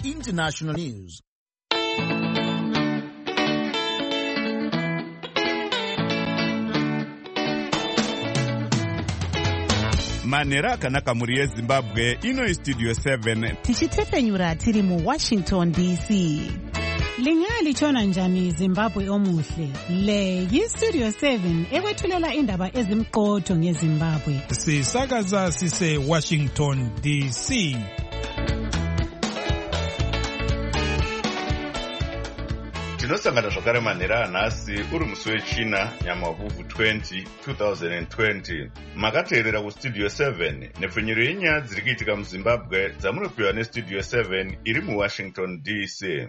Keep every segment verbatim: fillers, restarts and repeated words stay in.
international news. Manera akanaka muri yeZimbabwe ino istudio seven tichitefenyura tiri mu Washington D C. Lingali chona njani Zimbabwe omuhle. Le yistudio seven ekwethulela indaba ezimqotho ngeZimbabwe. Sisakaza sise Washington D C. tinosangana zvakare manhera anhasi uri musi wechina nyamavhuvhu twenty twenty twenty makateerera kustudio seven nepfenyuro yenyaya dziri kuitika muZimbabwe dzamunopiwa nestudio seven iri muWashington D C.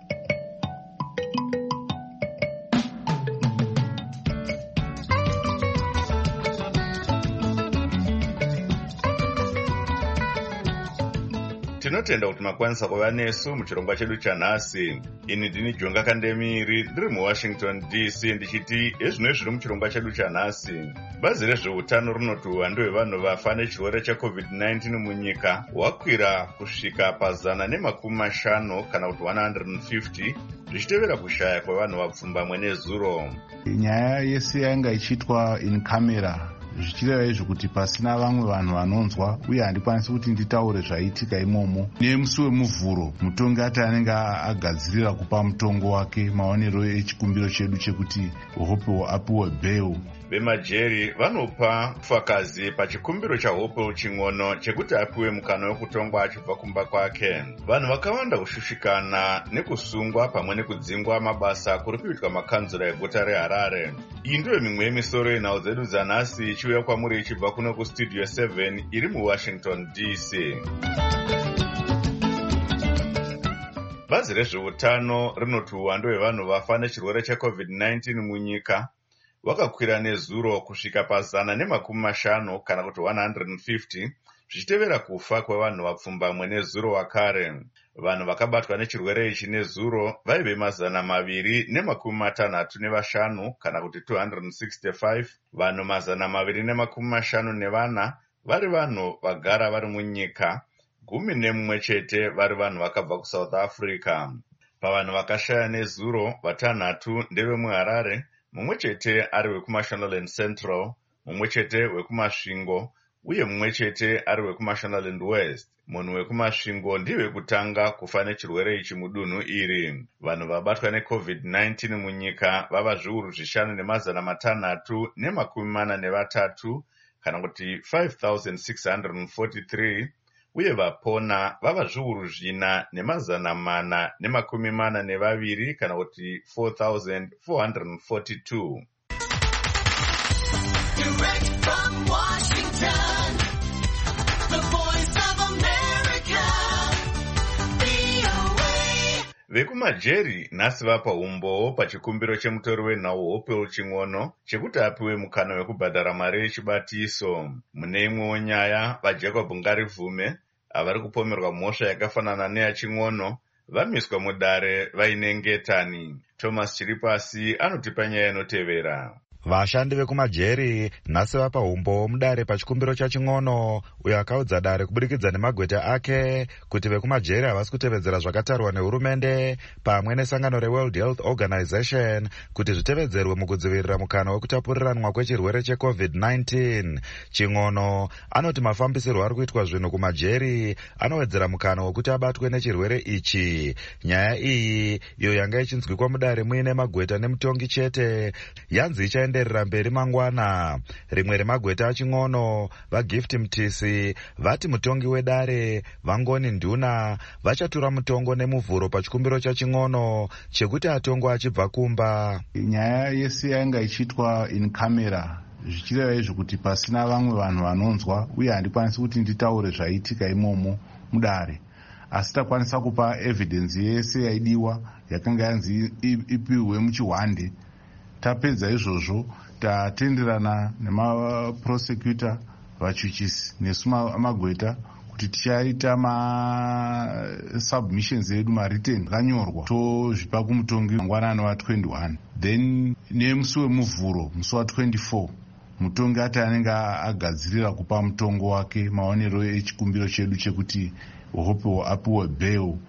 tinotenda kuti makwanisa kuva nesu muchirongwa chedu chanhasi. Ini ndini Jonga Kandemiri ndiri muWashington D C ndichiti ezvino zviri muchirongwa chedu chanhasi. Bazi rezveutano rinoti uwandu hwevanhu vafa nechirwere checovid nineteen munyika hwakwira kusvika pazana nemakumi mashanu kana kuti one hundred fifty zvichitevera kushaya kwevanhu vapfumbamwe nezuro. Nyaya yese yanga ichiitwa in camera zvichireva izvo kuti pasina vamwe vanhu vanonzwa uye handikwanisi kuti nditaure zvaiitika imomo. Nemusi wemuvhuro mutongi ati anenge agadzirira kupa mutongo wake maonero echikumbiro chedu chekuti Hope apiwe bail. Vemajeri vanopa pfakazi pachikumbiro chaHope Ching'ono chekuti apiwe mukana wekutongwa achibva kumba kwake. Vanhu vakawanda kushushikana nekusungwa pamwe nekudzingwa mabasa kuri kuitwa makanzura eguta reHarare. Iyi ndiyo mimwe yemisoro yenhau dzedu dzanhasi ichiuya kwamuri ichibva kuno kustudio seven iri muWashington D C. Bazi rezveutano rinoti uwandu hwevanhu vafa nechirwere checovid nineteen munyika wakakwira nezuro kusvika pazana nemakumi mashanu kana kuti one hundred fifty zvichitevera kufa kwevanhu vapfumbamwe nezuro wakare. Vanhu vakabatwa nechirwere ichi nezuro vaive mazana maviri nemakumi matanhatu nevashanu kana kuti two hundred sixty-five. Vanhu mazana maviri nemakumi mashanu nevana vari vanhu vagara vari munyika, gumi nemumwe chete vari vanhu vakabva kuSouth Africa. Pavanhu vakashaya nezuro vatanhatu ndevemuHarare, mumwe chete ari wekuMashonaland Central, mumwe chete wekuMasvingo uye mumwe chete ari wekuMashonaland West. Munhu wekuMasvingo ndiye kutanga kufa nechirwere ichi mudunhu iri. Vanhu vabatwa necovid nineteen munyika vava zviuru zvishanu nemazana matanhatu nemakumi mana nevatatu kana kuti five thousand six hundred forty-three uye vapona vava zviuru zvina nemazana mana nemakumi mana nevaviri kana kuti four thousand four hundred forty-two. Direct from Washington, the voice of America, V O A. Vekumajeri nhasi vapa umbowo pachikumbiro chemutori wenhau Hope Ching'ono chekuti apiwe mukana wekubhadhara mari yechibatiso. Mune imwewo nyaya, vaJacob Ngarivume avari kupomerwa mhosva yakafanana neyaChing'ono vamiswa mudare vaine ngetani. Thomas Chiripasi anotipa nyaya inotevera. Vashandi vekumajeri nhasi vapa umbowo mudare pachikumbiro chaChing'ono uyo akaudza dare kuburikidza nemagweta ake kuti vekumajeri havasi kutevedzera zvakatarwa nehurumende pamwe nesangano reWorld Health Organization kuti zvitevedzerwe mukudzivirira mukana wekutapuriranwa kwechirwere checovid nineteen. Ching'ono anoti mafambisirwo ari kuitwa zvinhu kumajeri anowedzera mukana wekuti abatwe nechirwere ichi. Nyaya iyi iyo yanga ichinzwikwa mudare muine magweta nemutongi chete yanzi ichaenda enderera mberi mangwana. Rimwe remagweta aChing'ono, vaGift Mtisi, vati mutongi wedare Vangoni Nduna vachatura mutongo nemuvhuro pachikumbiro chaChing'ono chekuti atongwa achibva kumba. Nyaya yese yanga ichiitwa in camera zvichireva izvo kuti pasina vamwe vanhu vanonzwa uye handikwanisi kuti nditaure zvaiitika imomo mudare, asi takwanisa kupa evidence yese yaidiwa yakanga yanzi ipiwe muchihwande. Tapedza izvozvo tatenderana nemaprosecutor vachuchisi nesu magweta kuti tichaita masubmissions edu mariten akanyorwa tozvipa kumutongi mangwanani wa twenty-one. Then nemusi wemuvhuro musi wa twenty-four mutongi ati anenge agadzirira kupa mutongo wake maonero echikumbiro chedu chekuti Hope apiwe bail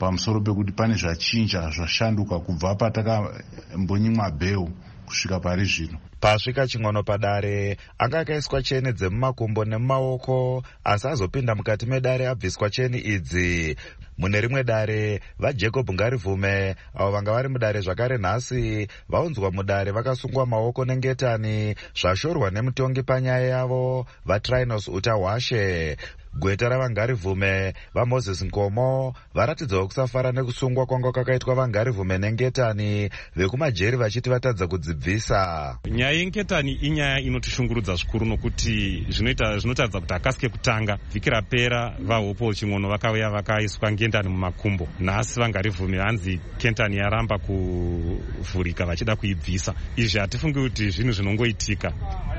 pamusoro pekuti pane zvachinja zvashanduka kubva patakambonyimwa bheu kusvika pari zvino. Pasvika Chingono padare anga akaiswa cheni dzemumakumbo nemumaoko, asi azopinda mukati medare abviswa cheni idzi. Mune rimwe dare vaJacob Ngarivume avo vanga vari mudare zvakare nhasi vaunzwa mudare vakasungwa maoko nengetani zvashorwa nemutongi panyaya yavo vaTrinos Utahwashe. Gweta ravangarivume vaMoses Nkomo varatidzawo kusafara nekusungwa kwanga kwakaitwa vangarivume nengetani vekumajeri vachiti vatadza kudzibvisa. Nyaya yengetani inyaya inotishungurudza zvikuru nokuti zvinoita zvinotadza kuti akasike kutanga vhiki rapera vaHopo Chingono vakauya vakaiswa ngetani mumakumbo. Nhasi vangarivume hanzi ketani yaramba kuvhurika vachida kuibvisa. Izvi hatifungi kuti zvinhu zvinongoitika.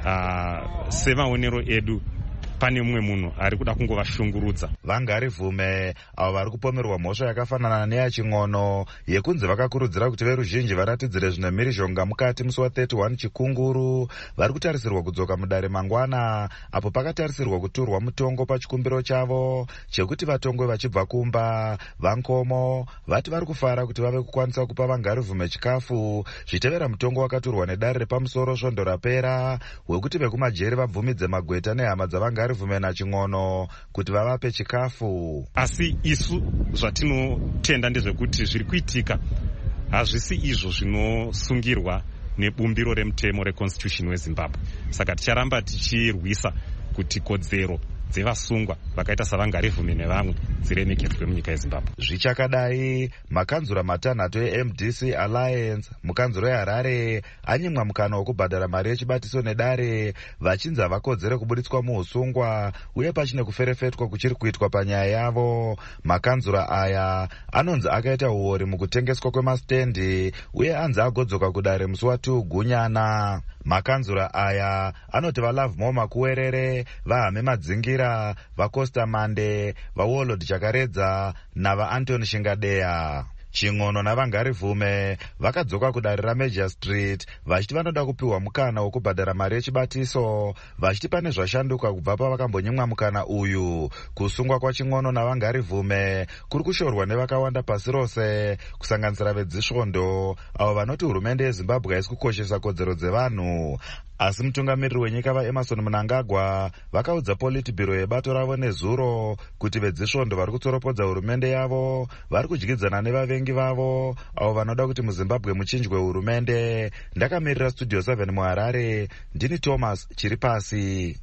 Uh, semaonero edu pane mumwe munhu ari kuda kungovashungurudza. Vangarivume avo vari kupomerwa mhosva yakafanana neyaChingono yekunzi vakakurudzira kuti veruzhinji varatidzire zvine mhirizhonga mukati musi wa31 Chikunguru vari kutarisirwa kudzoka mudare mangwana, apo pakatarisirwa kuturwa mutongo pachikumbiro chavo chekuti vatongwe vachibva kumba. Vankomo vati vari kufara kuti vave kukwanisa kupa vangarivume chikafu zvitevera mutongo wakaturwa nedare repamusoro svondo rapera wekuti vekumajeri vabvumidze magweta nehama dzavangarivume Vume naChingono kuti vavape chikafu. Asi isu zvatinotenda ndezvekuti zviri kuitika hazvisi izvo zvinosungirwa nebumbiro remutemo reconstitution weZimbabwe. Saka ticharamba tichirwisa kuti kodzero dzevasungwa vakaita savangarivume nevamwe dziremekedzwe munyika yeZimbabwe. Zvichakadai, makanzura matanhatu eM D C Alliance mukanzuro yeHarare anyimwa mukana wokubhadhara mari yechibatiso nedare vachinzi havakodzere kubuditswa muusungwa uye pachine kuferefetwa kuchiri kuitwa panyaya yavo. Makanzura aya anonzi akaita uori mukutengeswa kwemastendi uye anzi agodzoka kudare musi wa2 Gunyana. Makanzura aya anoti vaLove More Makuwerere, vaHame Madzingira, vaCosta Mande, vaWarlord Chakaredza navaAntony Shingadeya. Chingono navangarivume vakadzoka kudare raMajor Street vachiti vanoda kupiwa mukana wokubhadhara mari yechibatiso, vachiti pane zvashanduka kubva pavakambonyimwa mukana uyu. Kusungwa kwaChingono navangarivume kuri kushorwa nevakawanda pasi rose, kusanganisira vedzisvondo avo vanoti hurumende yeZimbabwe haisi kukoshesa kodzero dzevanhu. Asi mutungamiriri wenyika vaEmerson Mnangagwa vakaudza Politburo yebato ravo nezuro kuti vedzisvondo vari kutsoropodza hurumende yavo vari kudyidzana nevavengi vavo avo vanoda kuti muZimbabwe muchinjwe hurumende. Ndakamirira Studio seven muHarare, ndini Thomas Chiripasi.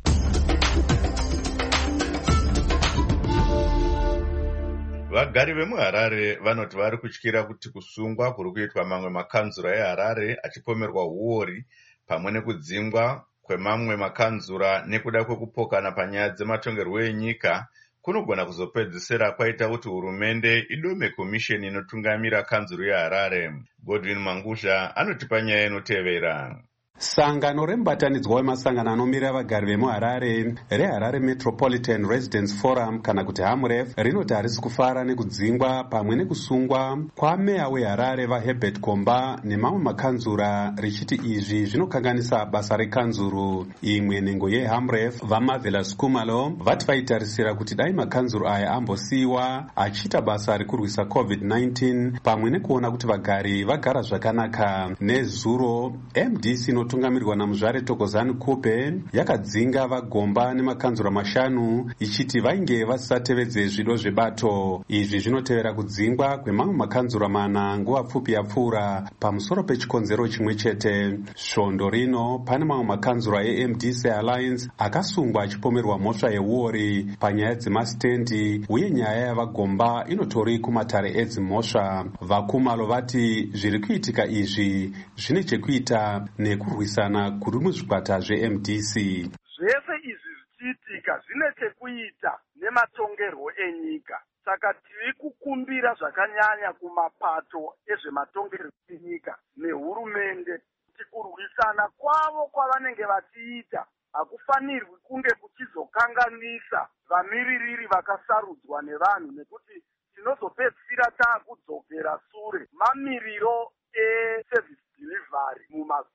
Vagari vemuHarare vanoti vari kutyira kuti kusungwa kuri kuitwa mamwe makanzura eHarare achipomerwa uori pamwe nekudzingwa kwemamwe makanzura nekuda kwekupokana panyaya dzematongerwo enyika kunogona kuzopedzisira kwaita kuti hurumende idome komisheni inotungamira kanzuro yeHarare. Godwin Mangusha anotipa nyaya inotevera. Sangano remubatanidzwa wemasangano anomirira vagari vemuHarare reHarare Metropolitan Residents Forum kana kuti HAMREF rinoti harisi kufara nekudzingwa pamwe nekusungwa kwameya weHarare vaHerbert Komba nemamwe makanzura richiti izvi zvinokanganisa basa rekanzuro. Imwe nhengo yeHAMREF vaMarvelous Kumalo vati vaitarisira kuti dai makanzuro aya ambosiyiwa achiita basa rekurwisa covid nineteen pamwe nekuona kuti vagari vagara zvakanaka. Nezuro M D C inotungamirwa naMuzvare Thokozani Kupe yakadzinga vaGomba nemakanzura mashanu ichiti vainge vasatevedze zvido zvebato. Izvi zvinotevera kudzingwa kwemamwe makanzura mana nguva pfupi yapfuura pamusoro pechikonzero chimwe chete. Svondo rino pane mamwe makanzura eM D C Alliance akasungwa achipomerwa mhosva yeuori panyaya dzemastendi uye nyaya yavaGomba inotori kumatare edzimhosva. VaKumalo vati zviri kuitika izvi zvine chekuita nekurwisana kuri muzvikwata zveM D C. Zvese izvi zvichiitika zvine chekuita nematongerwo enyika. Saka tiri kukumbira zvakanyanya kumapato ezvematongerwo enyika nehurumende kuti kurwisana kwavo kwavanenge vachiita hakufanirwi kunge kuchizokanganisa vamiririri vakasarudzwa nevanhu, nekuti tinozopedzisira taakudzokera sure mamiriro eservice delivery mumazuva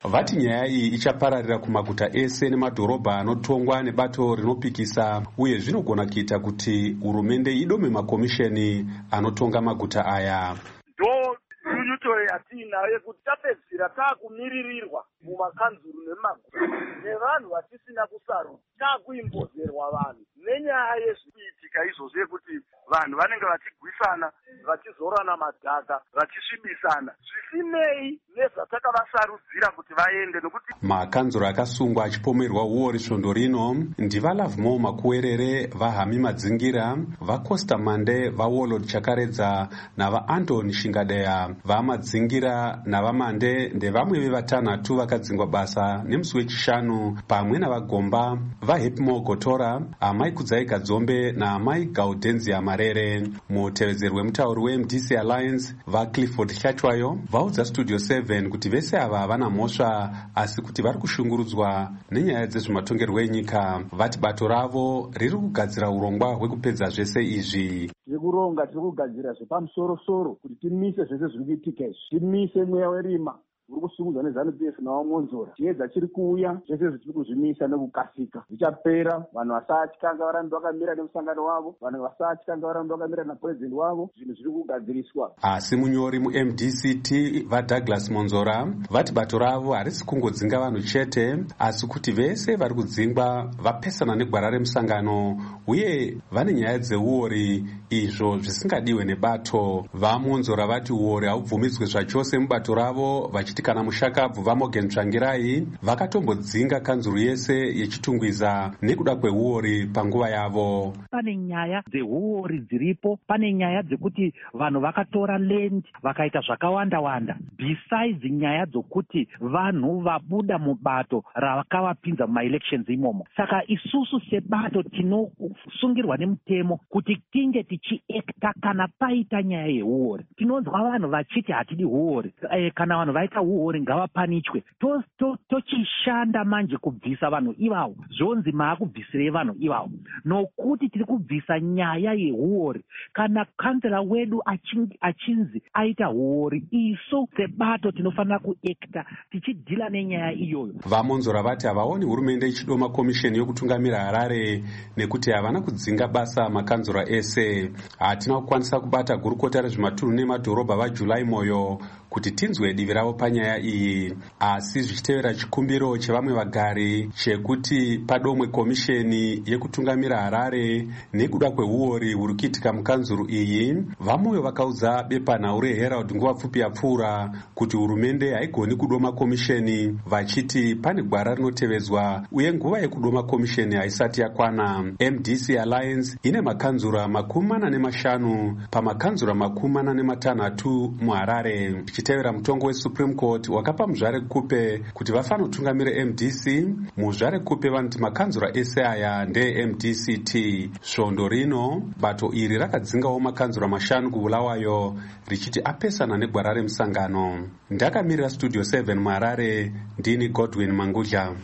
vati nyaya iyi ichapararira kumaguta ese nemadhorobha anotongwa nebato rinopikisa uye zvinogona kuita kuti hurumende idome makomisheni anotonga maguta aya. ndo nyunyuto yatiinayo yekuti tapedzisira taakumiririrwa mumakanzuru nemaguta nevanhu vatisina kusarudza, taakuimbozerwa vanhu nenyaya yezvikuitika izvozvo yekuti vanhu vanenge vachigwisana, vachizorana madhaka, vachisvibisana zvisinei nezvatakavasarudzira kuti vaende. Nokuti makanzuro akasungwa achipomerwa uori svondo rino ndivalavmo makuwerere, vahami madzingira, vacosta mande, vawarlord chakaredza navaantoni shingadeya. Vamadzingira navamande ndevamwe vevatanhatu vakadzingwa basa nemusi wechishanu pamwe navagomba vahepimo gotora, amai kudzai gadzombe naamai gaudenzia marere. Mutevedzeri wemutauri weM D C Alliance vaClifford Chatwayo vaudza Studio seven kuti vese ava havana mhosva asi kuti vari kushungurudzwa nenyaya dzezvematongerwo enyika. Vati bato ravo riri kugadzira urongwa hwekupedza zvese izvi. Tiri kuronga, tiri kugadzira zvepamusoro-soro kuti timise zvese zviri kuitika izvi, timise mweya werima uri kusungudza neZANU P F nawamonzora. Chiedza chiri kuuya, zvese zvitiri kuzvimisa nekukasika. Zvichapera, vanhu vasatyanga varambe vakamira nemusangano wavo, vanhu vasatyanga varambe vakamira napurezidendi wavo, zvinhu zviri kugadziriswa. Asi munyori muM D C T vaDouglas Monzora vati bato ravo harisi kungodzinga vanhu chete asi kuti vese vari kudzingwa vapesana negwara remusangano uye vane nyaya dzeuori, izvo zvisingadiwe nebato. VaMonzora vati uori haubvumidzwe zvachose mubato ravo, vachiti kana mushakabvu vaMorgan Tsvangirai vakatombodzinga kanzuru yese yechitungwiza nekuda kweuori panguva yavo. Pane nyaya dzeuori dziripo, pane nyaya dzekuti vanhu vakatora land vakaita zvakawanda wanda, besides nyaya dzokuti vanhu vabuda mubato ravakavapinza mumaelections imomo. Saka isusu sebato tinosungirwa nemutemo kuti tinge tichiekta kana paita nyaya yeuori. Tinonzwa vanhu vachiti hatidi uori, e, kana vanhu vaita uori ngavapanichwe. Tochishanda to, to manje kubvisa vanhu ivavo, zvonzi maakubvisirei vanhu ivavo, nokuti tiri kubvisa nyaya yeuori. Kana kansela wedu achinzi, achinzi aita uori, isu sebato tinofanira kuekta tichidhila nenyaya iyoyo. VaMonzora vati havaoni hurumende ichidoma komisheni yokutungamira Harare nekuti havana kudzinga basa makanzura ese. Hatina kukwanisa kubata gurukota rezvematunhu nemadhorobha vaJulai Moyo kuti tinzwe divi ravo panyaya iyi, asi zvichitevera chikumbiro chevamwe vagari chekuti padomwe komisheni yekutungamira Harare nekuda kweuori huri kuitika mukanzuru iyi. VaMoyo vakaudza bepanhau reHerald nguva pfupi yapfuura kuti hurumende haigoni kudoma komisheni, vachiti pane gwara rinotevedzwa uye nguva yekudoma komisheni haisati yakwana. M D C Alliance ine makanzura makumi mana nemashanu pamakanzura makumi mana nematanhatu muHarare. Zvichitevera mutongo weSupreme Court wakapa muzvare kupe kuti vafanotungamira M D C, muzvare kupe vanoti makanzura ese aya ndeeM D C T. Svondo rino bato iri rakadzingawo makanzura mashanu kuBulawayo richiti apesana negwara remusangano. Ndakamirira Studio seven muHarare, ndini Godwin Mangudla.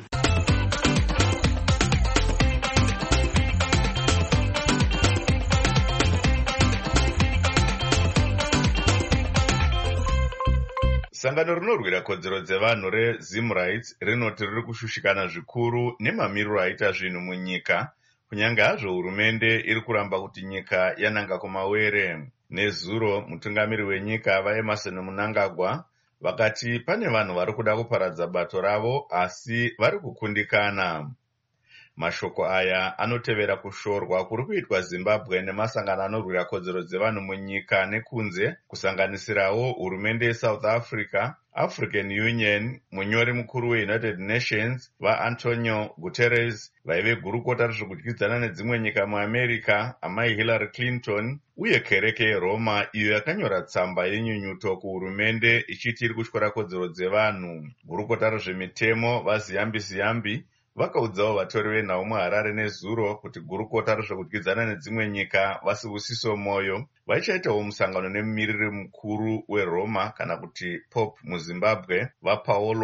Sangano rinorwira kodzero dzevanhu reZim Rights rinoti riri kushushikana zvikuru nemamiriro aita zvinhu munyika, kunyange hazvo hurumende iri kuramba kuti nyika yananga kumawere. Nezuro mutungamiri wenyika vaEmerson Mnangagwa vakati pane vanhu vari kuda kuparadza bato ravo asi vari kukundikana. Mashoko aya anotevera kushorwa kuri kuitwa Zimbabwe nemasangano anorwira kodzero dzevanhu munyika nekunze, kusanganisirawo hurumende yeSouth Africa, African Union, munyori mukuru weUnited Nations vaAntonio Guterres, vaive gurukota rezvekudyidzana nedzimwe nyika muAmerica amai Hillary Clinton, uye kereke yeRoma iyo yakanyora tsamba yenyunyuto kuhurumende ichiti iri kutyora kodzero dzevanhu. Gurukota rezvemitemo vaZiyambi Ziyambi vakaudzawo vatori venhau muHarare nezuro kuti gurukota rezvekudyidzana nedzimwe nyika vaSibusiso Moyo vaichaitawo musangano nemumiriri mukuru weRoma kana kuti Pope muZimbabwe vaPaolo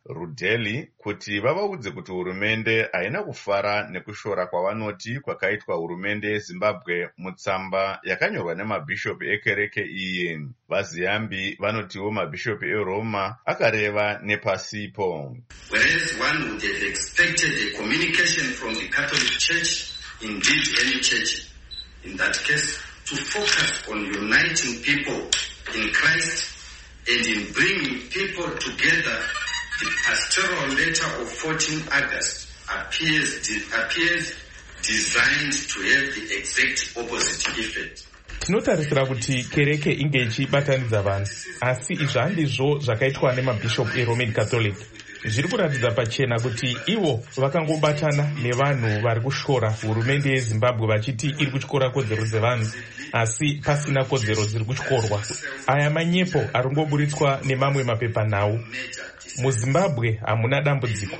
rudeli kuti vavaudze kuti hurumende haina kufara nekushora kwavanoti kwakaitwa hurumende yezimbabwe mutsamba yakanyorwa nemabhishopu ekereke iyi. Vaziyambi vanotiwo mabhishopu eroma akareva nepasipo. Whereas one would have expected a communication from the Catholic Church, indeed any church in that case, to focus on uniting people in Christ and in bringing people together, the pastoral letter of fourteenth August appears, de appears designed to have the exact opposite effect. Tinotarisira kuti kereke inge ichibatanidza vanhu, asi izvi handizvo zvakaitwa nemabhishopu eRoman Catholic. Zviri kuratidza pachena kuti ivo vakangobatana nevanhu vari kushora hurumende yeZimbabwe vachiti iri kutyora kodzero dzevanhu, asi pasina kodzero dziri kutyorwa. Aya manyepo ari kungoburitswa nemamwe mapepanhau. MuZimbabwe hamuna dambudziko.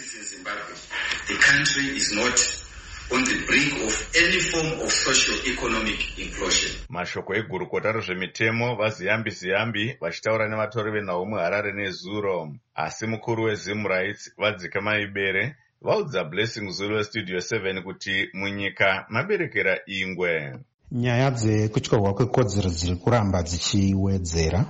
The country is not on the brink of any form of socio-economic inclusion. Mashoko egurukota rezvemitemo vaZiyambi Ziyambi vachitaura nevatori venhau muHarare nezuro. Asi mukuru weZim Rights vadzika maibere vaudza Blessing Zulu weStudio seven kuti munyika maberekera ingwe. Nyaya dzekutyorwa kwekodzero dziri kuramba dzichiwedzera.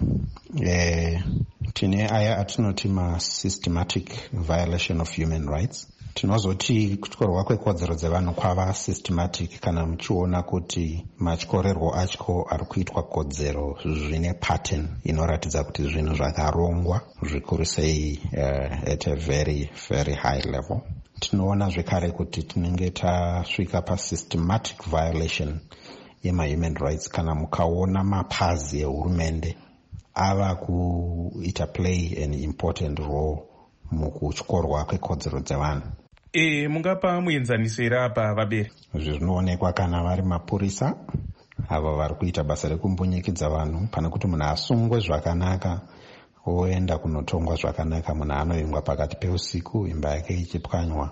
Eh, tine aya atinoti ma-systematic violation of human rights. Tinozoti kutyorwa kwekodzero dzevanhu kwava systematic kana muchiona kuti matyorerwo acho ari kuitwa kodzero zvine pattern inoratidza kuti zvinhu zvakarongwa zvikuru sei uh, at a very very high level. Tinoona zvekare kuti tinenge tasvika pa-systematic violation yema-human rights kana mukaona mapazi ehurumende ava kuita play an important role mukutyorwa kwekodzero dzevanhu. E, mungapa muenzanisira apa vabere? Izvi zvinoonekwa kana vari mapurisa ava vari kuita basa rekumbunyikidzwa vanhu, pana kuti munhu asungwe zvakanaka oenda kunotongwa zvakanaka, munhu anoingwa pakati peusiku imba yake ichipwanywa,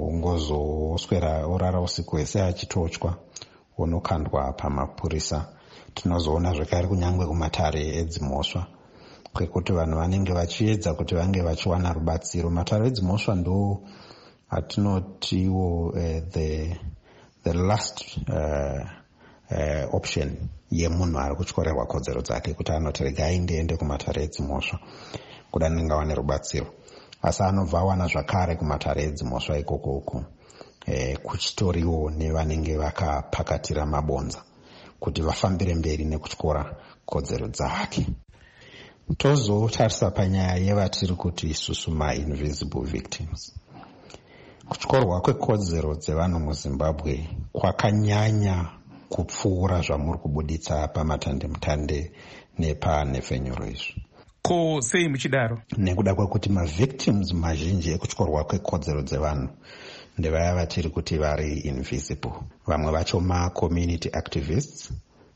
ongozoswera orara usiku hwese achitochwa, onokandwa pamapurisa. Tinozoona zvekare kunyangwe kumatare edzimhosva kwekuti vanhu vanenge vachiedza kuti vange vachiwana rubatsiro. Matare edzimhosva ndo atinotiwo uh, the the last uh, uh, option yemunhu ari kutyorerwa kodzero dzake kuti anoti rega aende ende kumatare edzimhosva kuti anenge awane rubatsiro, asi anobva awana zvakare kumatare edzimhosva ikoko uko eh, kuchitoriwo nevanenge vakapakatira mabonza kuti vafambire mberi nekutyora kodzero dzake. Tozotarisa panyaya yevatiri kuti isusu ma-invisible victims. Kutyorwa kwekodzero dzevanhu muZimbabwe kwakanyanya kupfuura zvamuri kubuditsa pamatandemutande nepanhefenyuro izvi. Ko sei muchidaro? Nekuda kwekuti ma-victims mazhinji ekutyorwa kwekodzero dzevanhu ndevaya vatiri kuti vari invisible. Vamwe vacho ma-community activists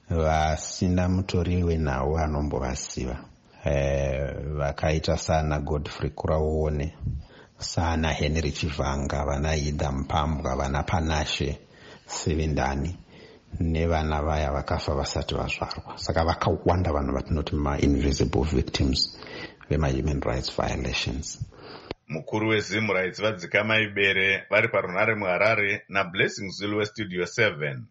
vasina mutori wenhau anombovasiva. Eh, vakaita sana Godfrey Kuraone, sana Henry Chivanga, vana Ida Mpambwa, vana Panashe Sevindani, nevana vaya vakafa vasati vazvarwa. Saka vakawanda vanhu vatinoti ma-invisible victims vema-human rights violations. Mukuru weZim Rights vadzika maibere vari parunare muHarare naBlessing Zulu weStudio seven.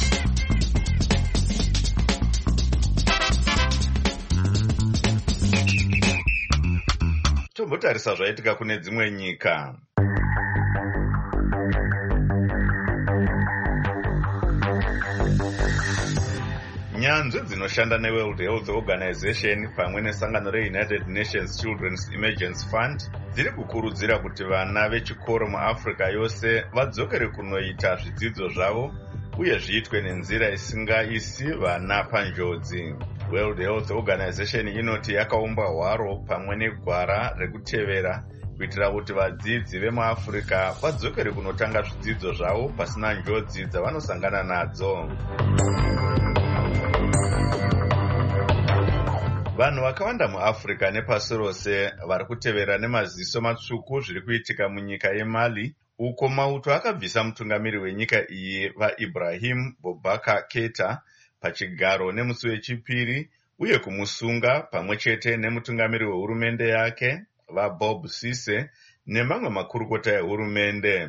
Tombotarisa zvaitika kune dzimwe nyika. Nyanzvi dzinoshanda neWorld Health Organization pamwe nesangano reUnited Nations Children's Emergency Fund dziri kukurudzira kuti vana vechikoro muAfrica yose vadzokere kunoita zvidzidzo zvavo uye zviitwe nenzira isingaisi vana panjodzi. World Health Organization inoti yakaumba hwaro pamwe negwara rekutevera kuitira kuti vadzidzi vemuAfrica vadzokere kunotanga zvidzidzo zvavo pasina njodzi dzavanosangana nadzo. Vanhu vakawanda muAfrica nepasi rose vari kutevera nemaziso matsvuku zviri kuitika munyika yeMali, uko mauto akabvisa mutungamiri wenyika iyi vaIbrahim Boubacar Keita pachigaro nemusi wechipiri uye kumusunga pamwe chete nemutungamiri wehurumende yake vaBob Cisse nemamwe makurukota ehurumende.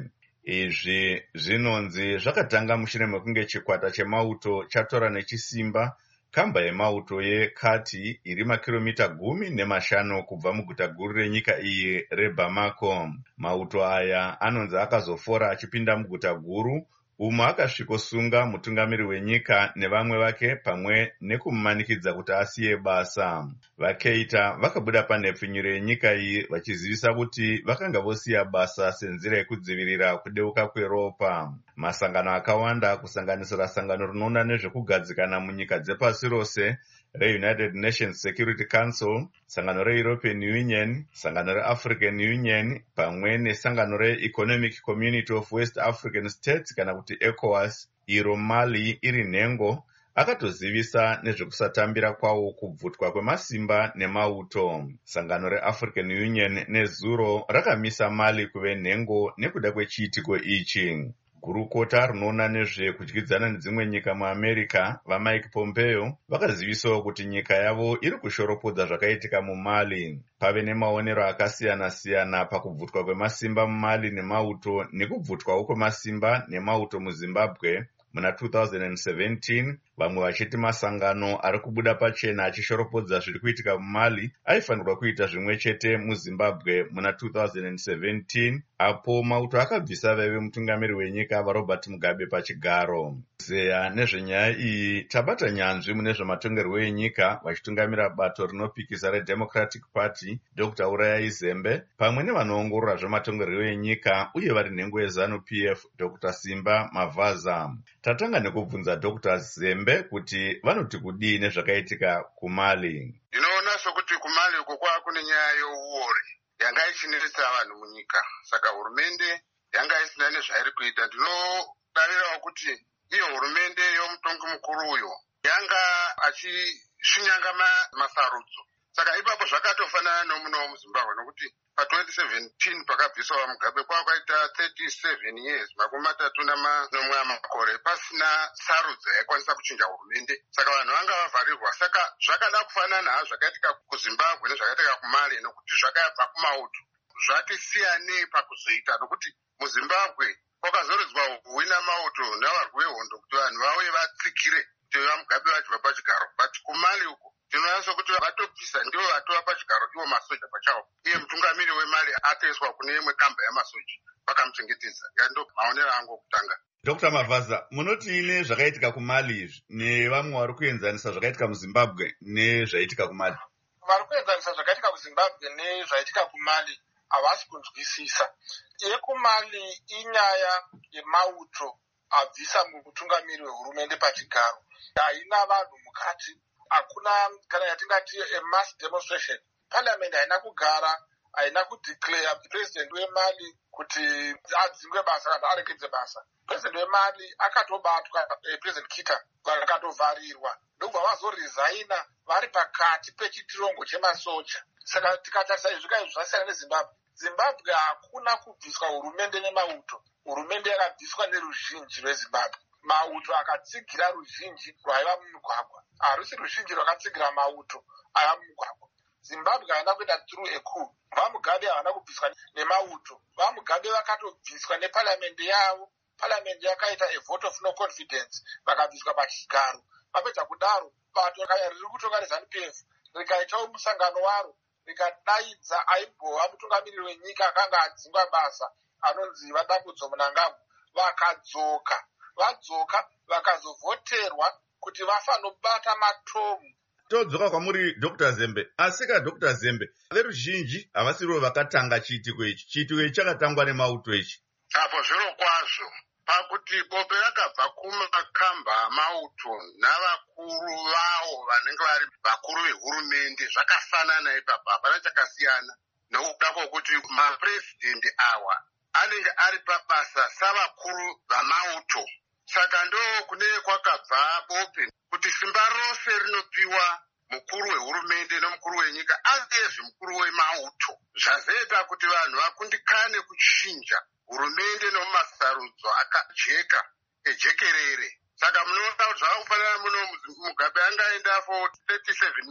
Izvi zvinonzi zvakatanga mushure mekunge chikwata chemauto chatora nechisimba kamba yemauto yeKati iri makiromita gumi nemashanu kubva muguta guru renyika iyi reBamako. Mauto aya anonzi akazofora achipinda muguta guru umo akasvikosunga mutungamiri wenyika nevamwe vake pamwe nekumumanikidza kuti asiye basa. VaKeita vakabuda panhepfinyuro yenyika iyi vachizivisa kuti vakanga vosiya basa senzira yekudzivirira kudeuka kweropa. Masangano akawanda kusanganisira sangano rinoona nezvekugadzikana munyika dzepasi rose reUnited Nations Security Council, sangano reEuropean Union, sangano reAfrican Union pamwe nesangano reEconomic Community of West African States kana kuti ECOWAS, iro Mali iri nhengo, akatozivisa nezvekusatambira kwawo kubvutwa kwemasimba nemauto. Sangano reAfrican Union nezuro rakamisa Mali kuve nhengo nekuda kwechiitiko ichi. Gurukota rinoona nezvekudyidzana nedzimwe nyika muAmerica vaMike Pompeo vakazivisawo kuti nyika yavo iri kushoropodza zvakaitika muMali. Pave nemaonero akasiyana-siyana pakubvutwa kwemasimba muMali nemauto nekubvutwawo kwemasimba nemauto muZimbabwe muna two thousand seventeen. Vamwe vachiti masangano ari kubuda pachena achishoropodza zviri kuitika muMali aifanirwa kuita zvimwe chete muZimbabwe muna two thousand seventeen, apo mauto akabvisa vaive mutungamiri wenyika vaRobert Mugabe pachigaro. Zeya nezvenyaya iyi tabata nyanzvi mune zvematongerwo enyika vachitungamira bato rinopikisa reDemocratic Party Doctor Urayai Zembe pamwe nevanoongorora zvematongerwo enyika uye vari nhengo yeZanu-P F Doctor Simba Mavaza. Tatanga nekubvunza Doctor Zembe kuti vanoti kudii nezvakaitika kuMali. Ndinoona sokuti kuMali uko kwava kune nyaya yeuori yanga ichinetsa vanhu munyika, saka hurumende yanga isina nezvairi kuita. Ndinodarirawo kuti iyo hurumende yomutongi mukuru uyo yanga achishinyanga masarudzo, saka ipapo zvakatofanana nomuno muZimbabwe nokuti pa twenty seventeen pakabviswa Mugabe kwakaita thirty-seven years, makumi matatu nomwe amakore pasina sarudzo yaikwanisa kuchinja hurumende, saka vanhu vanga vavharirwa. Saka zvakada kufanana zvakaitika kuZimbabwe nezvakaitika kuMali nokuti zvakabva kumauto zvati siyanei pakuzoita, nokuti muZimbabwe kwakazoridzwa hwina mauto navarwi vehondo kuti vanhu vauye vatsigire kuti vaMugabe vachibva pachigaro, but kuMali uko ndinoona sokuti vatopisa ndivo vatova pachigaro ivo masoja pachavo, iye mutungamiri weMali atoiswa kune imwe kamba yamasoja vakamuchengetedza. Ndo maonero angu okutanga. Doctor Mavaza, munoti ine zvakaitika kuMali izvi nevamwe vari kuenzanisa zvakaitika muZimbabwe nezvaitika kuMali? Vari kuenzanisa zvakaitika kuZimbabwe nezvaitika kuMali havasi kunzwisisa. YekuMali inyaya yemauto abvisa mutungamiri wehurumende pachigaro, haina vanhu mukati, hakuna kana yatingati a mass demonstration. Parliament haina kugara, haina kudeclare president weMali kuti adzingwe basa kana arekedze basa. President weMali akatobatwa, eh, President Kita akatovharirwa, ndobva vazoresigna vari pakati pechitirongo chemasoja. Saka tikatarisa izvi izvi zvasiyana neZimbabwe. Zimbabwe hakuna kubviswa hurumende nemauto, hurumende yakabviswa neruzhinji rweZimbabwe. Mauto akatsigira ruzhinji rwaiva mumugwagwa, harusi ruzhinji rwakatsigira mauto aiva mumugwagwa. Zimbabwe haina kuenda through a coup. VaMugabe havana kubviswa nemauto, VaMugabe vakatobviswa neparliamendi yavo. Parliament yakaita a vote of no confidence, vakabviswa pachigaro. Vapedza kudaro bato riri kutonga reZanu-P F rikaitawo musangano waro rikadaidza aimbova mutungamiri wenyika akanga adzingwa basa anonzi Vadambudzo Munangagwa, vakadzoka vadzoka vakazovhoterwa kuti vafanobata matomu. Todzoka kwamuri Doctor Zembe. Asika Doctor Zembe, veruzhinji havasirivo vakatanga chiitiko ichi. Chiitiko ichi chakatangwa nemauto ichi. Apo zviro kwazvo pakuti bope rakabva kumakamba amauto navakuru vavo vanenge vari vakuru vehurumende zvakafanana ipapo, hapana chakasiyana, nokuda kwokuti maprezidendi awa anenge ari pabasa savakuru vamauto. Saka ndo kune kwakabva bope kuti simba rose rinopiwa mukuru wehurumende nomukuru wenyika aziyezve mukuru wemauto, zvazoita kuti vanhu vakundikane kuchinja hurumende nomumasarudzo akajeka ejekerere. Saka munoona kuti zvava kufanana muno Mugabe angaenda for thirty-seven years,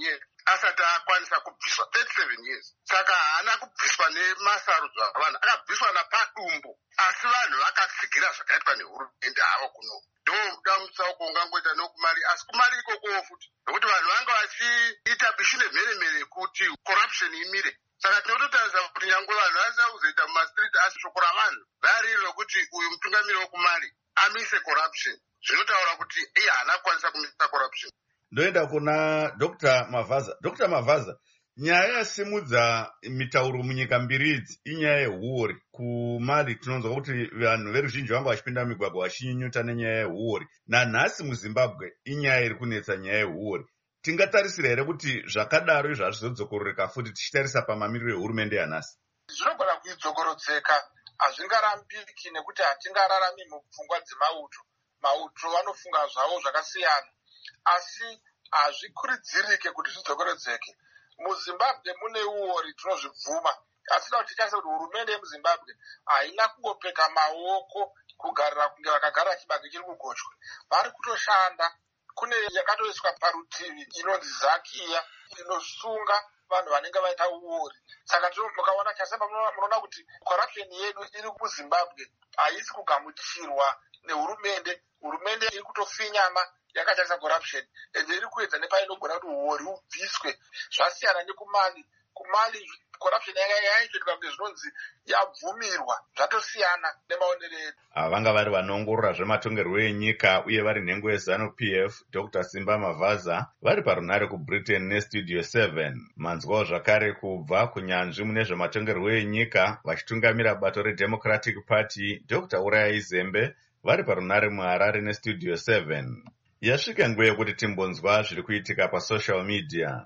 asati akwanisa kubviswa thirty-seven years. Saka haana kubviswa nemasarudzo avanhu, akabviswa napadumbu. Asi vanhu vakatsigira zvakaitwa nehurumende havo kuno. Ndo damutsauko ungangoita nokumali, asi kumali ikokowo futi. Nokuti vanhu vanga vachiita bishi nemheremhere kuti corruption imire. Saka tinototaridza kuti nyangwe vanhu vasina kuzoita mumastriti, asi shoko ravanhu rari rokuti uyu mutungamiri wokumali amise corruption. Zvinotaura kuti iye haana kukwanisa kumisa corruption. Ndoenda kuna Doctor Mavaza. Doctor Mavaza, nyaya yasimudza mitauro munyika mbiri idzi inyaya yehuori. Kumali tinonzwa kuti vanhu veruzhinji vanga vachipinda migwagwa vachinyunyuta nenyaya yehuori. Nanhasi muZimbabwe inyaya iri kunetsa nyaya yehuori. Tingatarisira here kuti zvakadaro izvo hazvizodzokororeka futi tichitarisa pamamiriro ehurumende yanhasi? Zvinogona kuidzokorodzeka, hazvingarambiki nekuti hatingararami mupfungwa dzemauto. Mauto vanofunga zvavo zvakasiyana, asi hazvikurudzirike kuti zvidzokorodzeke. MuZimbabwe mune uori, tinozvibvuma, asi da kuti titarisa kuti hurumende yemuZimbabwe haina kungopfeka maoko kugarira kunge vakagara chibage chiri kugochwe. Vari kutoshanda. Kune yakatoiswa parutivi inonzi Zakia inosunga vanhu vanenge vaita uori. Saka mukaona chasema munoona kuti corruption yedu iri kuZimbabwe haisi kugamuchirwa nehurumende. Hurumende iri kutofinyama yakatarisa corruption ende iri kuedza nepainogona kuti uori ubviswe. Zvasiyana nekumali. Kumali corruption yaitoitika kunge zvinonzi yabvumirwa, zvatosiyana nemaonero edu. Vanga vari vanoongorora zvematongerwo enyika uye vari nhengo yeZanu P F, Doctor Simba Mavaza, vari parunare kuBritain neStudio seven. Manzwawo zvakare kubva kunyanzvi mune zvematongerwo enyika vachitungamira bato reDemocratic Party, Doctor Uraya Izembe, vari parunare muHarare neStudio seven. Yasvika nguva yekuti timbonzwa zviri kuitika pasocial media.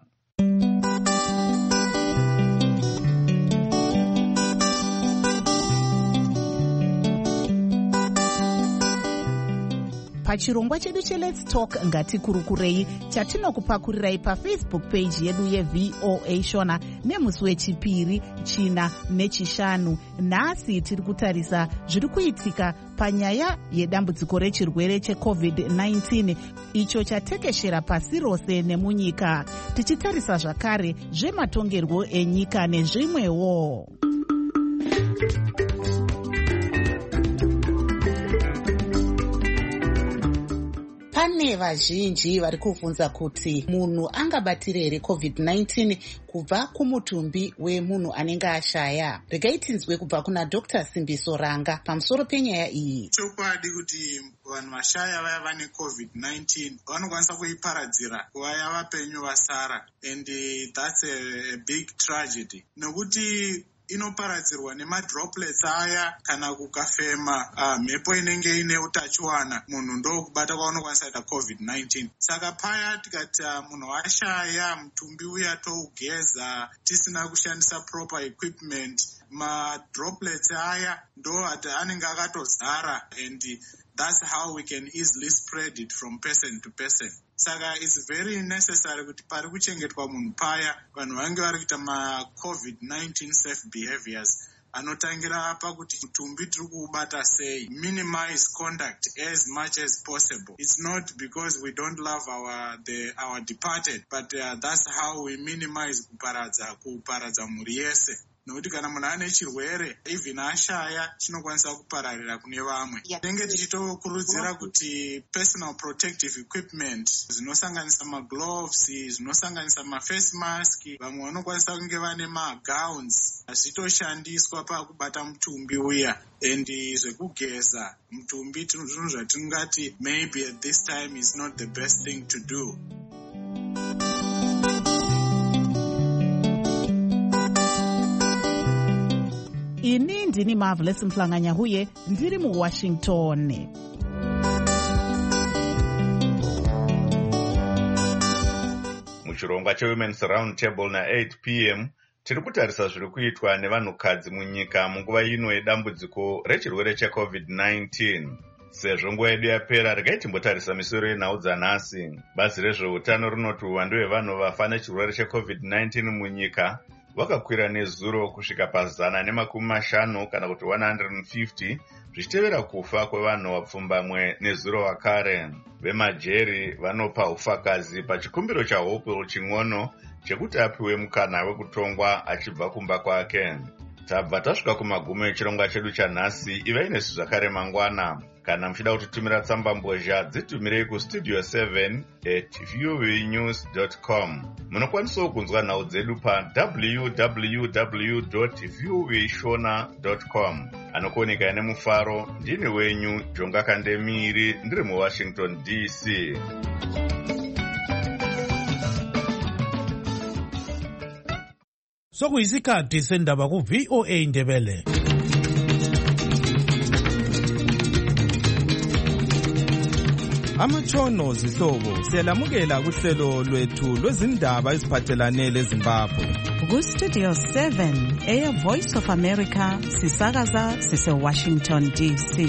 Pachirongwa chedu cheLet's Talk ngatikurukurei chatinokupakurirai paFacebook page yedu yeV O A Shona nemusi wechipiri, china nechishanu. Nhasi tiri kutarisa zviri kuitika panyaya yedambudziko rechirwere cheCovid nineteen icho chatekeshera pasi rose nemunyika, tichitarisa zvakare zvematongerwo enyika nezvimwewo. Pane vazhinji vari kubvunza kuti munhu angabatira here COVID nineteen kubva kumutumbi wemunhu anenge ashaya. Regai tinzwe kubva kuna Doctor Simbiso Ranga pamusoro penyaya iyi. Chokwadi kuti vanhu vashaya vaya vane COVID nineteen vanokwanisa kuiparadzira kuvaya vapenyu vasara, and uh, that's a, a big tragedy. Nokuti inoparadzirwa nemadroplets aya kana kukafema uh, mhepo inenge ine utachiwana, munhu ndo kubata kwaunokwanisa ita COVID nineteen. Saka paya tikati uh, munhu ashaya mutumbi uya tougeza tisina kushandisa proper equipment, madroplets aya ndo ati anenge akatozara, and that's how we can easily spread it from person to person. Saka it's very necessary kuti pari kuchengetwa munhu paya vanhu vange vari kuita ma-COVID nineteen safe behaviors anotangira pakuti mutumbi tiri kuubata sei, minimize contact as much as possible. It's not because we don't love our the our departed, but uh, that's how we minimize kuparadza kuparadza mhuri yese. Nokuti kana munhu ane chirwere even ashaya chinokwanisa kupararira kune vamwe. Tinenge tichitokurudzira kuti personal protective equipment zvinosanganisa magloves, zvinosanganisa maface mask, vamwe vanokwanisa kunge vane magowns zvitoshandiswa pakubata mutumbi uya, and zvekugeza mutumbi zvinhu zvatingati maybe at this time is not the best thing to do. Ini ndini Marvelous Mhlanganyahuye, ndiri muWashington. Muchirongwa cheWomen's Round Table na eight p m tiri kutarisa zviri kuitwa nevanhukadzi munyika munguva ino yedambudziko rechirwere cheCovid nineteen. Sezvo nguva yedu yapera, regai timbotarisa misoro yenhau dzanhasi. Bazi rezveutano rinoti uwandu hwevanhu vafa nechirwere cheCovid nineteen munyika wakakwira nezuro kusvika pazana nemakumi mashanu kana kuti one hundred fifty zvichitevera kufa kwevanhu vapfumbamwe nezuro vakare. Vemajeri vanopa ufakazi pachikumbiro chaHopewell Ching'ono chekuti apiwe mukana wekutongwa achibva kumba kwake. Tabva tasvika kumagumo echirongwa chedu chanhasi. Ivai nesu zvakare mangwana. Kana muchida kutitumira tsamba mbozha dzitumirei kustudio seven at voanews dot com. Munokwanisawo kunzwa nhau dzedu pa w w w dot voashona dot com. Anokuoneka nemufaro ndini wenyu Jonga Kandemiri ndiri muWashington D C. Sokuyisikhathi sendaba ku V O A Ndebele. Amatshono zihlobo siyalamukela kuhlelo lwethu lwezindaba eziphathelane leZimbabwe. Ku Studio seven eya Voice of America sisakaza sise Washington D C.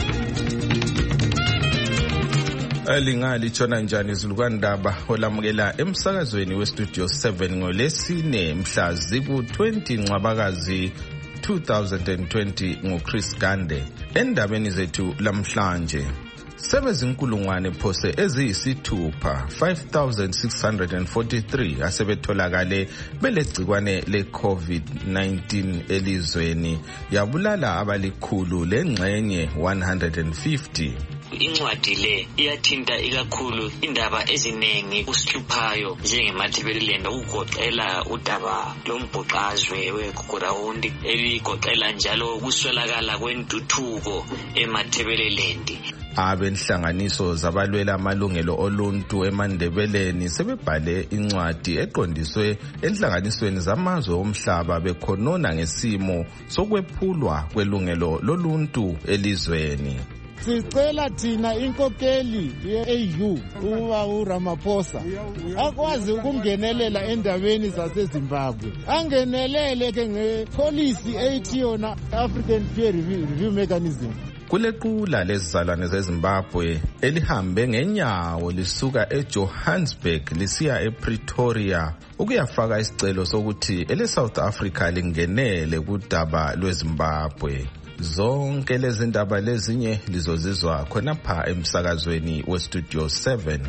Elingali tshona njani izulukandaba olamukela emsakazweni we Studio seven ngolesine mhla ziku twenty Ncwabakazi two thousand twenty nguChris Gande. Endabeni zethu lamhlanje sebezinkulungwane phose eziyisithupha five thousand six hundred forty-three asebetholakale belegcikwane le COVID nineteen elizweni yabulala abalikhulu lengxenye one hundred fifty. Incwadi le iyathinta ikakhulu indaba eziningi usihluphayo njengemathebeleland ukugoqela udaba lombhuqazwe weGugurawundi eligoqela njalo ukuswelakala kwentuthuko emathebeleland. Abenhlanganiso zabalwela amalungelo oluntu eMandebeleni sebebhale incwadi eqondiswe enhlanganisweni zamazwe omhlaba bekhonona ngesimo sokwephulwa kwelungelo loluntu elizweni. Sicela thina inkokeli ye-A U uba uRamaphosa akwazi ukungenelela endabeni zaseZimbabwe, angenelele ke ngepolicy ethi yona African Peer Review Mechanism. Kulequla lezizalwane zeZimbabwe elihambe ngenyawo lisuka eJohannesburg lisiya ePretoria ukuyafaka isicelo sokuthi eleSouth Africa lingenele kudaba lweZimbabwe. Zonke lezi ndaba lezinye lizozizwa khonapha emsakazweni we Studio seven.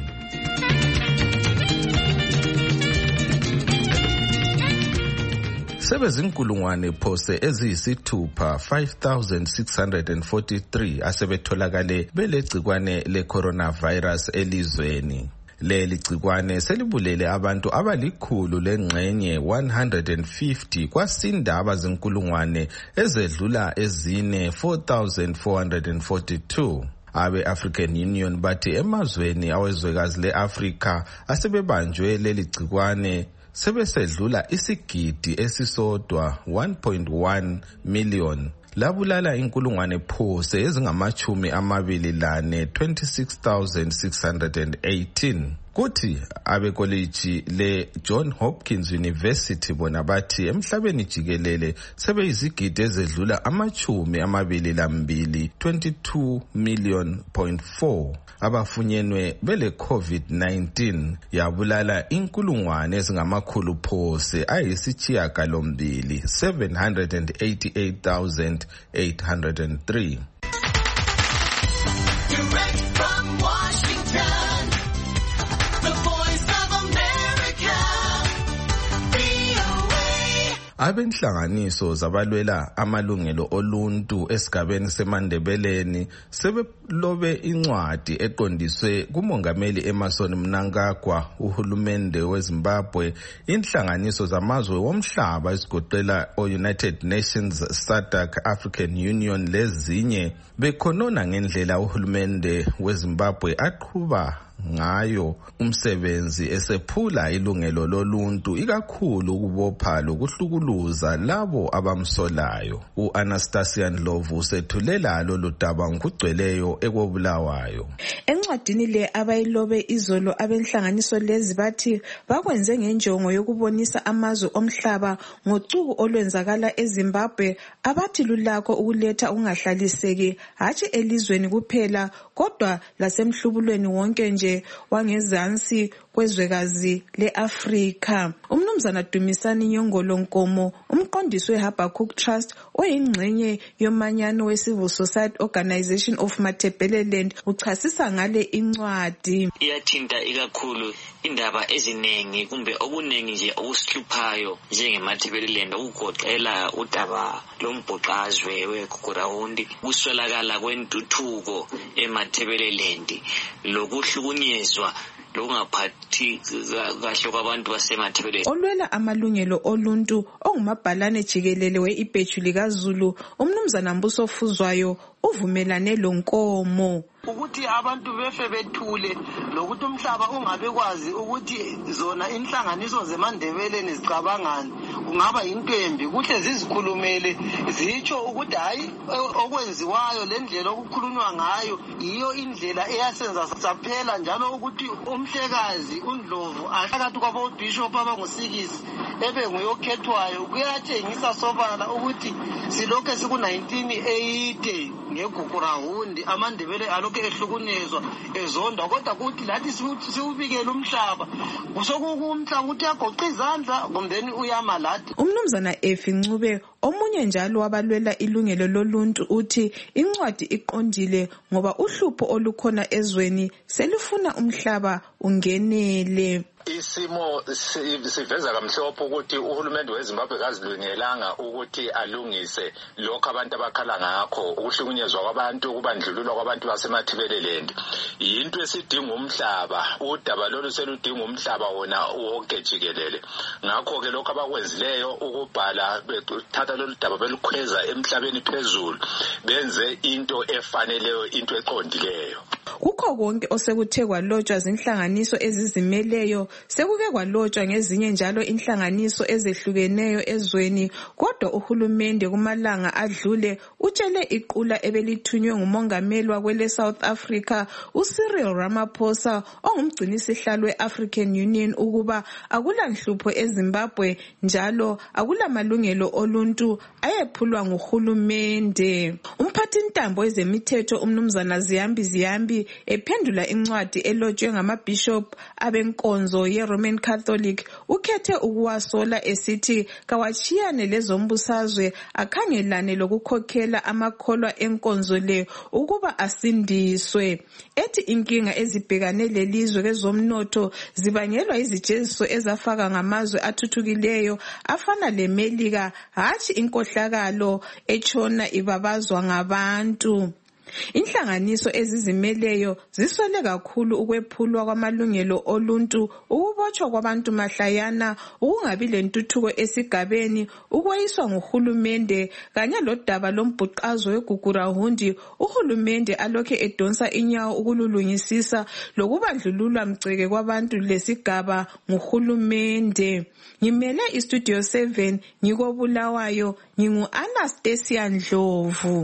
Sebezinkulungwane phose eziyisithupha five thousand six hundred forty-three asebetholakale belegcikwane le coronavirus elizweni. Leli gcikwane selibulele abantu abalikhulu lengxenye one hundred fifty kwasinda abazinkulungwane ezedlula ezine four thousand four hundred forty-two. Abe African Union bathi emazweni awezwekazi leAfrika asebebanjwe leli gcikwane sebesedlula isigidi esisodwa one point one million. Labulala inkulungwane phose ezingamachumi amabili lane twenty-six thousand six hundred eighteen. Kuthi abekoleji le John Hopkins University bona bathi emhlabeni jikelele sebeyizigidi ezedlula amachumi amabili lambili twenty-two million point four abafunyenwe bele COVID nineteen yabulala inkulungwane ezingamakhulu phose ayisitshiyagalombili seven hundred eighty-eight thousand eight hundred three. Direct from Washington, the Voice of America, V O A. Abenhlanganiso zabalwela amalungelo oluntu esigabeni seMandebeleni sebelobe incwadi eqondiswe kumongameli Emmerson Mnangagwa uhulumende weZimbabwe, inhlanganiso zamazwe womhlaba ezigoqela o-United Nations, S A D C, African Union lezinye bekhonona ngendlela uhulumende weZimbabwe aqhuba ngayo umsebenzi esephula ilungelo loluntu ikakhulu ukubopha lokuhlukuluza labo abamsolayo. U-Anastasia Ndlovu usethulela lolu daba ngokugcweleyo ekobulawayo. Encwadini le abayilobe izolo abenhlanganiso lezi bathi bakwenze ngenjongo yokubonisa amazwe omhlaba ngocuku olwenzakala eZimbabwe abathi lulakho ukuletha ungahlaliseki hatshi elizweni kuphela kodwa lasemhlubulweni wonke nje wangezansi kwezwekazi le-Afrika. Umnumzana Dumisani Nyongolo Nkomo, umqondisi we-Habakkuk Trust oyingxenye yomanyano we-Civil Society Organization of Matabeleland, uchasisa ngale incwadi. Iyathinta ikakhulu indaba eziningi kumbe okuningi nje okusihluphayo njengemathebeleland, ukugoqela udaba lombhoqazwe weGugurawundi, ukuswelakala kwentuthuko emathebeleland, lokuhlukunyezwa lokungaphathi kahle kwabantu basemathebeleland. Olwela amalungelo oluntu ongumabhalane jikelele we-ibheju likaZulu, umnumzana Mbuso Fuzwayo uvumelane lo Nkomo ukuthi abantu befe bethule lokuthi umhlaba ungabe kwazi ukuthi zona inhlanganiso zeMandebeleni zicabangani, kungaba into embi. Kuhle zizikhulumele zitsho ukuthi hayi okwenziwayo lendlela okukhulunywa ngayo iyo indlela eyasenza saphela, njalo ukuthi umhlekazi uNdlovu ahlakathi kwabo bishop abangusikisi ebe nguyokhethwayo kuyatshengisa sobala ukuthi silokho siku nineteen eighty ngeGugurawundi amaNdebele alokho ehlukunyezwa ezonda, kodwa kuthi lathi siwubikele umhlaba kusokukumhlaba ukuthi yagoqa izandla kumbeni uyamaladi. Umnumzana Efi Ncube omunye njalo wabalwela ilungelo loluntu uthi incwadi iqondile ngoba uhlupho olukhona ezweni selufuna umhlaba ungenele. Isimo siveza kamhlophe ukuthi uhulumende weZimbabwe kazilungelanga ukuthi alungise lokho abantu abakhala ngakho, ukuhlukunyezwa kwabantu, ukubandlululwa kwabantu basemathebeleland. Yinto esidinga umhlaba, udaba lolu seludinga umhlaba wona wonke jikelele. Ngakho ke lokho abakwenzileyo ukubhala bethatha lolu daba belukhweza emhlabeni phezulu, benze into efaneleyo, into eqondileyo. Kukho konke osekuthe kwalotshwa zinhlanganiso ezizimeleyo, sekuke kwalotshwa ngezinye njalo inhlanganiso ezehlukeneyo ezweni, kodwa uhulumende kumalanga adlule utshele iqula ebelithunywe ngumongameli wakwele South Africa uCyril Ramaphosa ongumgcinisihlalo we-African Union ukuba akulanhlupho eZimbabwe njalo akulamalungelo oluntu ayephulwa nguhulumende. Umphathintambo wezemithetho umnumzana Ziyambi Ziyambi ephendula incwadi elotshwe ngamabishop abenkonzo ye-Roman Catholic ukhethe ukuwasola esithi kawachiyane lezombusazwe akhangelane lokukhokhela amakholwa enkonzo le ukuba asindiswe. Ethi inkinga ezibhekane lelizwe kezomnotho zibangelwa izijeziso ezafaka ngamazwe athuthukileyo afana leMelika, hatshi inkohlakalo etshona ibabazwa ngabantu. Inhlanganiso ezizimeleyo ziswele kakhulu ukwephulwa kwamalungelo oluntu, ukubotshwa kwabantu mahlayana, ukungabi lentuthuko esigabeni, ukweyiswa nguhulumende kanye lodaba lombhuqazo weGugurawundi uhulumende alokhe edonsa inyawo ukululungisisa lokubandlululwa mgceke kwabantu lesigaba nguhulumende. Ngimele iStudio seven ngikobulawayo, ngingu Anastasia Ndlovu.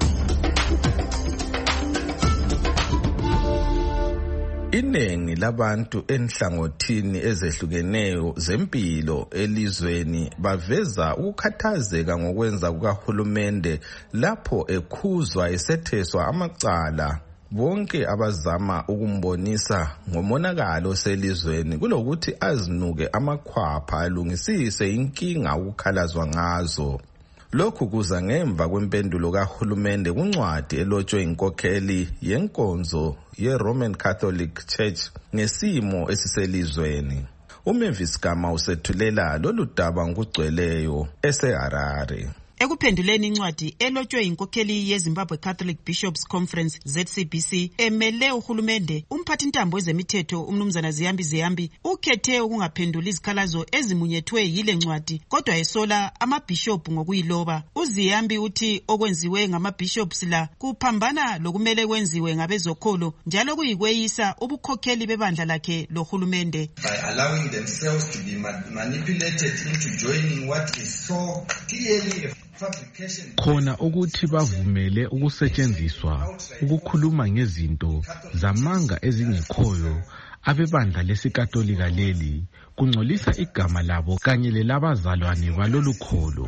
Iningi labantu enhlangothini ezehlukeneyo zempilo elizweni baveza ukukhathazeka ngokwenza kukahulumende lapho ekhuzwa esetheswa amacala bonke abazama ukumbonisa ngomonakalo selizweni kulokuthi azinuke amakhwapha alungisise inkinga ukukhalazwa ngazo. Lokhu kuza ngemva kwempendulo kahulumende kuncwadi elotshwe inkokheli yenkonzo ye-Roman Catholic Church ngesimo esiselizweni. uMavis Gama usethulela lolu daba ngokugcweleyo eseHarare. Ekuphenduleni incwadi elotshwe inkokheli yeZimbabwe Catholic Bishops Conference Z C B C emele uhulumende, umphathintambo wezemithetho umnumzana Ziyambi Ziyambi ukhethe ukungaphenduli izikhalazo ezimunyethwe yile ncwadi kodwa esola amabishop ngokuyiloba. UZiyambi uthi okwenziwe ngamabishops la kuphambana lokumele kwenziwe ngabezokholo njalo kuyikweyisa ubukhokheli bebandla lakhe lohulumende. By allowing themselves to be manipulated into joining what is so clearly khona ukuthi bavumele ukusetshenziswa ukukhuluma ngezinto zamanga ezingekhoyo abebandla lesikatolika leli kungcolisa igama labo kanye lelabazalwane balolukholo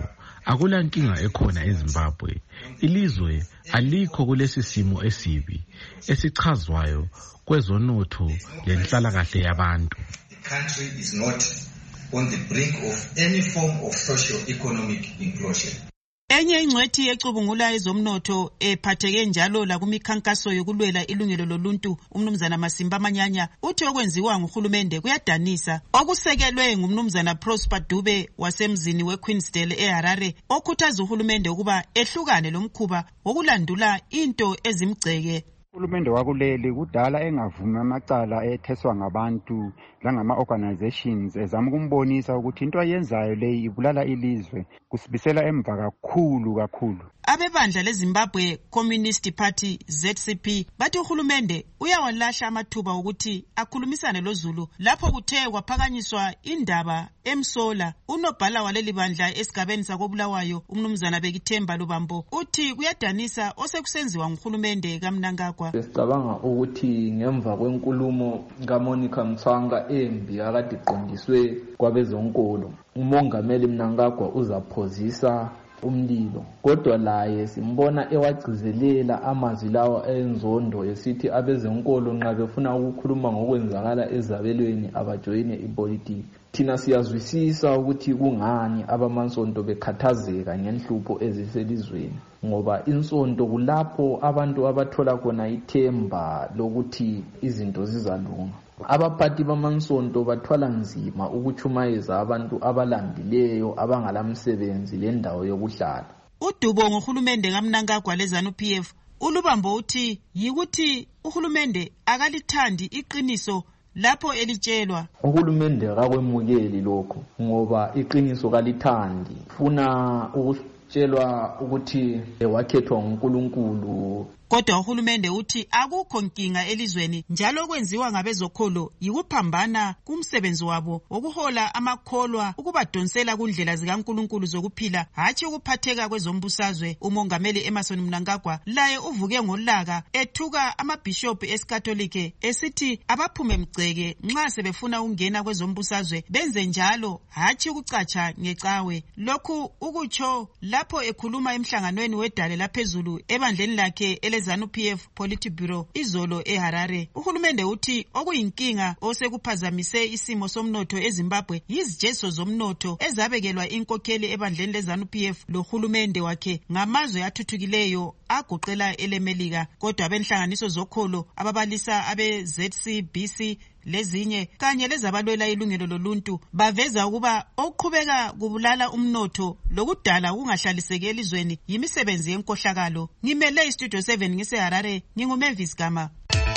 akulankinga ekhona eZimbabwe. Ilizwe alikho kulesi simo esibi esichazwayo kwezonotho lenhlalakahle yabantu. The country is not on the brink of any form of socio-economic inclusion. Enye ingcwethi ecubungula ezomnotho ephatheke njalo la kumikhankaso yokulwela ilungelo loluntu umnumzana Masimba Manyanya uthi okwenziwa nguhulumende kuyadanisa okusekelwe ngumnumzana Prosper Dube wasemzini weQueensdale eHarare okhuthaza uhulumende ukuba ehlukane lomkhuba wokulandula into ezimgceke. Uhulumende wakuleli kudala engavumi amacala etheswa ngabantu langama-organizations ezama ukumbonisa ukuthi into ayenzayo leyi ibulala ilizwe kusibisela emva kakhulu kakhulu. Abebandla leZimbabwe Communist Party Z C P bathi uhulumende uyawalahla amathuba ukuthi akhulumisane loZulu lapho kuthe kwaphakanyiswa indaba emsola. Unobhala waleli bandla esigabeni sakobulawayo umnumzana Bekithemba Lubambo uthi kuyadanisa osekusenziwa nguhulumende kaMnangagwa. Sicabanga ukuthi ngemva kwenkulumo kaMonica Mthwanga embi akade iqondiswe kwabezonkolo umongameli Mnangagwa uzaphozisa umlilo, kodwa laye simbona ewagcizelela amazwi lawa enzondo esithi abezenkolo nxa befuna ukukhuluma ngokwenzakala ezabelweni abajoyine ipolitiki. Thina siyazwisisa ukuthi kungani abamansonto bekhathazeka ngenhlupho eziselizweni, ngoba insonto kulapho abantu abathola khona ithemba lokuthi izinto zizalunga. Abaphathi bamansonto bathwala nzima ukuchumayeza abantu abalandileyo abangalamsebenzi lendawo yokuhlala. Udubo ngohulumende kaMnangagwa leZanu P F uLubambo uthi yikuthi uhulumende akalithandi iqiniso lapho elitshelwa. Uhulumende akakwemukeli lokho ngoba iqiniso kalithandi, funa ukutshelwa ukuthi wakhethwa nguNkulunkulu. Kodwa uhulumende uthi akukho nkinga elizweni njalo kwenziwa ngabezokholo yikuphambana kumsebenzi wabo wokuhola amakholwa ukubadonsela kundlela zikaNkulunkulu zokuphila hatshi ukuphatheka kwezombusazwe. Umongameli Emerson Mnangagwa laye uvuke ngolaka ethuka amabhishophu esikatolike esithi abaphume mgceke nxa sebefuna ukungena kwezombusazwe benze njalo hatshi ukucatsha ngecawe. Lokhu ukutsho lapho ekhuluma emhlanganweni wedale laphezulu ebandleni lakhe leZanu P F Politburo izolo eHarare. Uhulumende uthi okuyinkinga osekuphazamise isimo somnotho eZimbabwe yizijeso zomnotho ezabekelwa inkokheli ebandleni leZanu P F lohulumende wakhe ngamazwe athuthukileyo agoqela elemelika. Kodwa abenhlanganiso zokholo ababalisa abe Z C B C lezinye kanye lezabalwela ilungelo loluntu baveza ukuba okuqhubeka kubulala umnotho lokudala kungahlaliseki elizweni yimisebenzi yenkohlakalo. Ngimele iStudio seven ngiseHarare, nginguMavis Gama.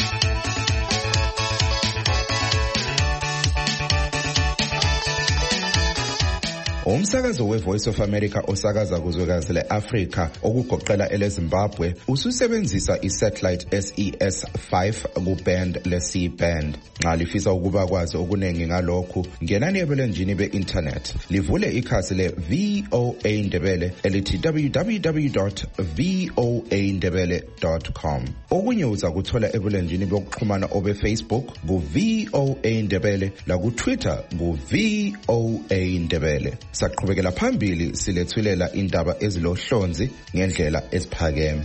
Umsakazo weVoice of America osakaza kuzwekazi leAfrika okugoqela eleZimbabwe ususebenzisa isatellite S E S five kuband le-C band. Nxa lifisa ukuba kwazi okunengi ngalokhu, ngenani ebulenjini be-internet livule ikhasi le-V O A Ndebele elithi w w w dot voa ndebele dot com. Okunye uzakuthola ebulenjini bokuxhumana obe-Facebook ku-V O A Ndebele laku-Twitter ku-V O A Ndebele. Saqhubekela phambili silethulela indaba ezilohlonzi ngendlela esiphakeme.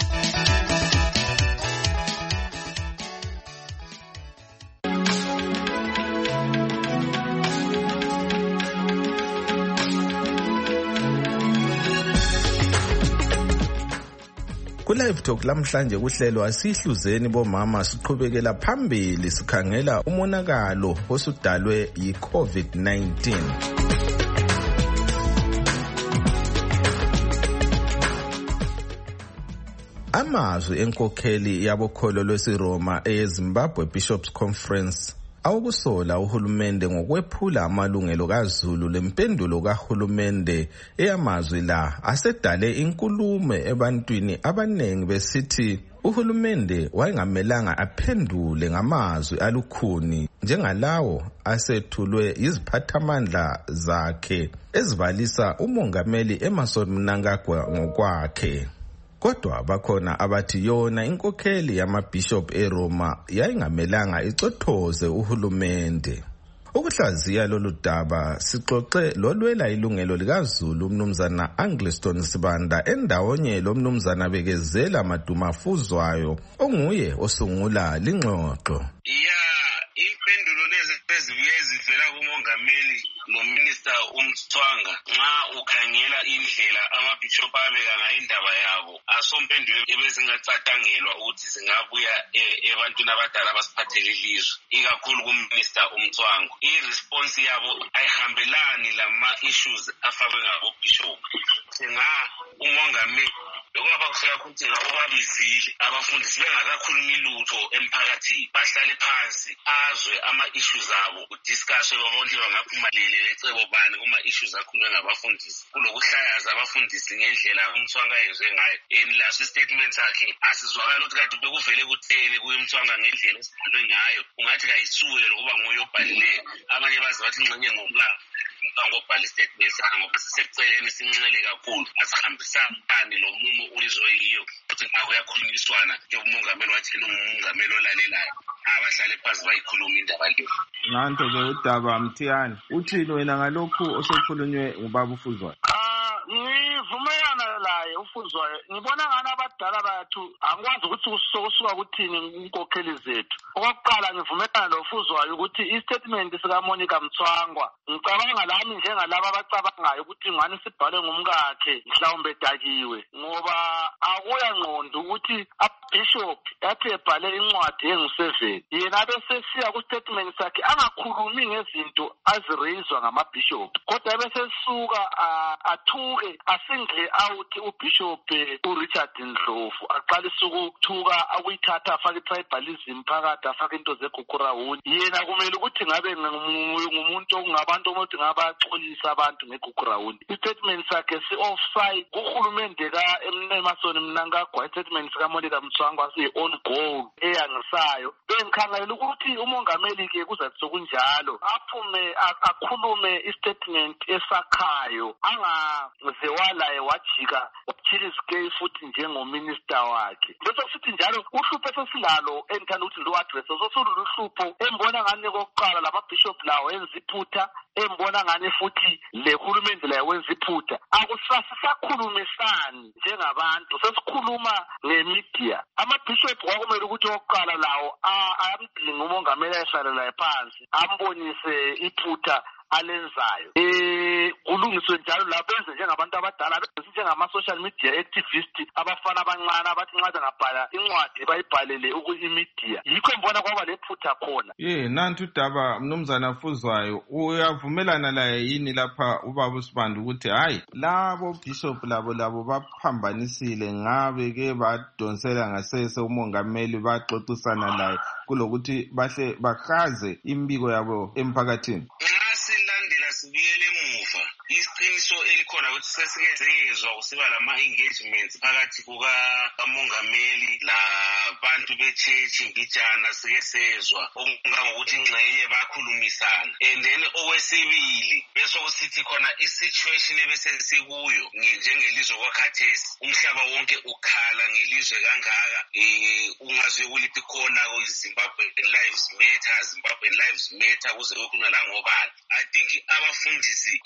Ku-Live Talk lamhlanje kuhlelwa sihluzeni bomama siqhubekela phambili sikhangela umonakalo osudalwe yi-COVID nineteen. Amazwi enkokheli yabokholo lwesiRoma eZimbabwe Bishops Conference awukusola uhulumende ngokwephula amalungelo kaZulu lempendulo kahulumende eyamazwi la asedale inkulume ebantwini abanengi besithi uhulumende wayengamelanga aphendule ngamazwi alukhuni njengalawo asethulwe iziphathamandla zakhe ezibalisa umongameli Emerson Mnangagwa ngokwakhe. Kodwa bakhona abathi yona inkokheli yamabishop eRoma yayingamelanga icothoze uhulumende. Ukuhlaziya lolu daba sixoxe lolwela ilungelo likaZulu umnumzana Angliston Sibanda endawonye lo mnumzana Bekezela Madumafuzwayo onguye osungula lingxoxo. Impendulo lezi ezibuye zivela kumongameli nominista uMthwanga nxa ukhangela indlela amabishop abeka ngayo indaba yabo asompendulo ebezingacatangelwa ukuthi zingabuya ebantwini abadala abasiphathele ilizwe ikakhulu kuminista uMthwanga. I-response yabo ayihambelani lama issues afakwe ngabo bishop. Singa umongameli lokuba kuseka ukuthi ngabo babizile abafundisi bengakakhulumi lutho emphakathini bahlale phansi azwe ama issues abo udiscusswe bonke bangaphumelele lecebo bani kuma issues akhulunywe ngabafundisi kulokuhlayaza abafundisi ngendlela uMthwanga yezwe ngayo. En last statement sakhe asizwakala ukuthi kade bekuvele kuthele kuyiMthwanga ngendlela esibhalwe ngayo ungathi kayisuke lokuba nguye obhalileyo. Abanye bazi bathi ingxenye ngomlando ngobhala istatement sakhe ngoba siseceleni sincinele kakhulu asihambisani lo mumo ulizwe yiyo ukuthi ngaku yakhulunyiswana njengomongameli wathi umongameli olalelayo abahlale phansi bayikhuluma indaba leyo. Nanto ke udaba Mthiyani uthini wena ngalokhu osokhulunywe ngubaba uFuzwayo? Ngivumelana laye uFuzwayo. Ngibona ngani abadala bathu angikwazi ukuthi usuka kuthini inkokheli zethu. Okokuqala ngivumelana noFuzwayo ukuthi i-statement sika Monica Mthwangwa ngicabanga lami njengalabo abacabangayo ukuthi ngani sibhalwe ngumkakhe mhlawumbe edakiwe ngoba akuya ngqondo ukuthi abishop yathi ebhale incwadi engu-seven yena bese siya ku-statement sakhe angakhulumi ngezinto azireyizwa ngamabishop kodwa bese suka athuke asingle out ubishop uRichard Ndlovu aqalisa ukuthuka akuyithatha afake i-tribalism phakathi afake into zeGugurawundi. Yena kumele ukuthi ngabe ngumuntu ongabantu omuthi ngabaxolisa abantu ngeGugurawundi. I-statement sakhe si-offside kuhulumende ka Emasoni Mnangagwa. I-statement sika Monica Mthwangwa siyi-on goal eyangisayo. Bengikhangelela ukuthi umongameli ke kuzathi sokunjalo aphume akhulume i-statement esakhayo angazewalaye wajika wachila isikei futhi njengominister wakhe. Bese futhi njalo uhlupho esesilalo engithanda ukuthi lo address sosululu uhlupho embona ngani kokuqala lamabishop lawo enza iphutha embona ngani futhi le hulumende la wenza iphutha akusasisakhulumisani njengabantu sesikhuluma ngemedia. Amabishop kwakumele ukuthi oqala lawo amdinga umongameli ayeshalela phansi ambonise iphutha alenzayo eh kulungiswe njalo lapho benze njengabantu abadala benze njengama-social media activist abafana abancane abathi nxa bengabhala incwadi bayibhalele ukuyi-media. Yikho mbona kwaba lephutha khona. Ye nanti udaba mnumzana Fuzwayo uyavumelana laye yini lapha ubaba uSibanda ukuthi hayi labo bishop labo labo baphambanisile ngabe ke badonsela ngasese umongameli baxoxisana laye kulokuthi bahle bakhaze imbiko yabo emphakathini? Silandela sibuyele emuva iqiniso elikhona ukuthi sesiyezwa kusiba lama-engagements phakathi kukamongameli labantu be-church mbijana sike sezwa okungangokuthi ingxenye bakhulumisana. And then owesibili bese kusithi khona i-situation ebesesikuyo njengelizwe kwakhathesi umhlaba wonke ukhala ngelizwe kangaka um ungaziwe kulithi khona Zimbabwe Lives Matter Zimbabwe Lives Matter kuze kukhulunywa la ngobani. I think abafundisi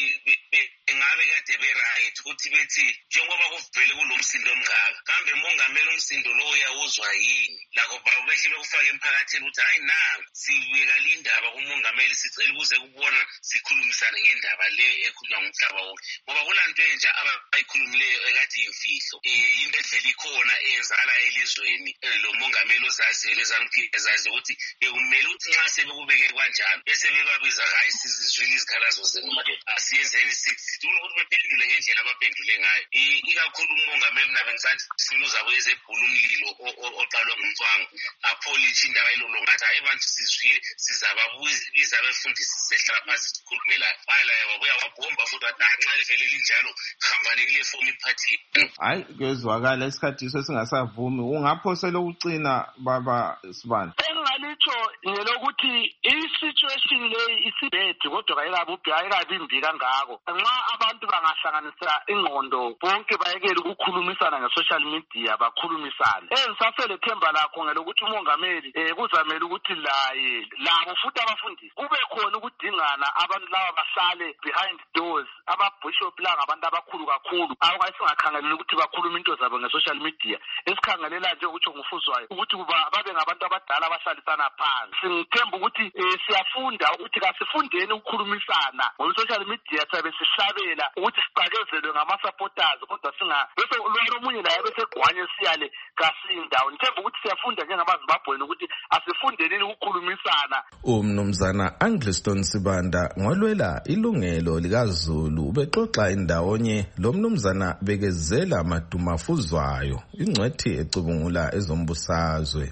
engabe kade be-right ukuthi bethi njengoba kuvele kulomsindo omngaka kambe umongameli umsindo lo uyawuzwa yini lakho behle bekufake emphakathini ukuthi hayi na sibeka lindaba kumongameli sicela ukuze kubona sikhulumisane ngendaba le ekhulunywa ngumhlaba wonke ngoba kulanto entsha abayikhulumileyo ekade imfihlo um into edlela ikhona eyenzakala elizweni lo mongameli ozaziyo lezanuphi ezazi ukuthi bekumele ukuthi nxa sebekubeke kanjalo bese bebabiza hayi sizizwile izikhalazo zenu madoda asiyenzeni sithi ukuthi bephendule ngendlela abaphendule ngayo ikakhulu umongameli nabe ngisathi siluzabo ezebhula umlilo oqalwe ngumthwanga apholishi indaba yilolo ngathi hayi bantu sizwile sizababuza abefundisi sehlala phansi sikhulume layo hayi laye wabuya wabhomba futhi wathi nxa livele linjalo hambani kule fomu iphathi. Hayi kezwakala isikhathi sesingasavumi ungaphosela ukucina baba Sibanda. Engalitsho ngelokuthi i-situation leyi isibhedi kodwa kayikabi ayikabi imbi kangako. Nxa abantu bangahlanganisa ingqondo bonke bayekele ukukhulumisana nge-social media bakhulumisane. Engisasele themba lakho ngelokuthi umongameli eh kuzamela ukuthi laye labo futhi abafundisi kube khona ukudingana abantu laba bahlale behind doors ababishop la ngabantu abakhulu kakhulu awukayisingakhangelela ukuthi bakhuluma into zabo nge-social media esikhangelela nje ukuthi ngufuzwayo ukuthi babe ngabantu abadala abahlalisana phansi. Singithemba ukuthi siyafunda ukuthi kasifundeni ukukhulumisana ngoba-social media sabe sihlabela ukuthi sicakezelwe ngama-supporters kodwa singa bese lwalo omunye naye bese gwanye siyale kasindawo. Ngithemba ukuthi siyafunda njengamazimbabweni ukuthi asifundenini ukukhulumisana. Umnumzana Angliston Sibanda ngolwela ilungelo likaZulu ubexoxa indawonye lo mnumzana bekezela madumafuzwayo ingcwethi ecubungula ezombusazwe.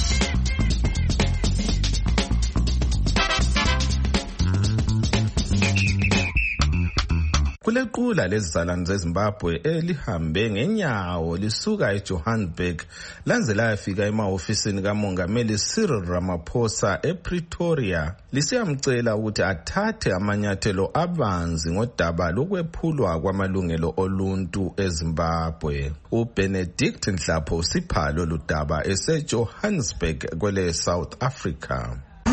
Kulequla lezizalwane zeZimbabwe elihambe ngenyawo lisuka eJohannesburg lanze layafika emahofisini kamongameli Cyril Ramaphosa ePretoria lisiyamcela ukuthi athathe amanyathelo abanzi ngodaba lokwephulwa kwamalungelo oluntu eZimbabwe. uBenedict Nhlapho siphalo ludaba eseJohannesburg kwele South Africa.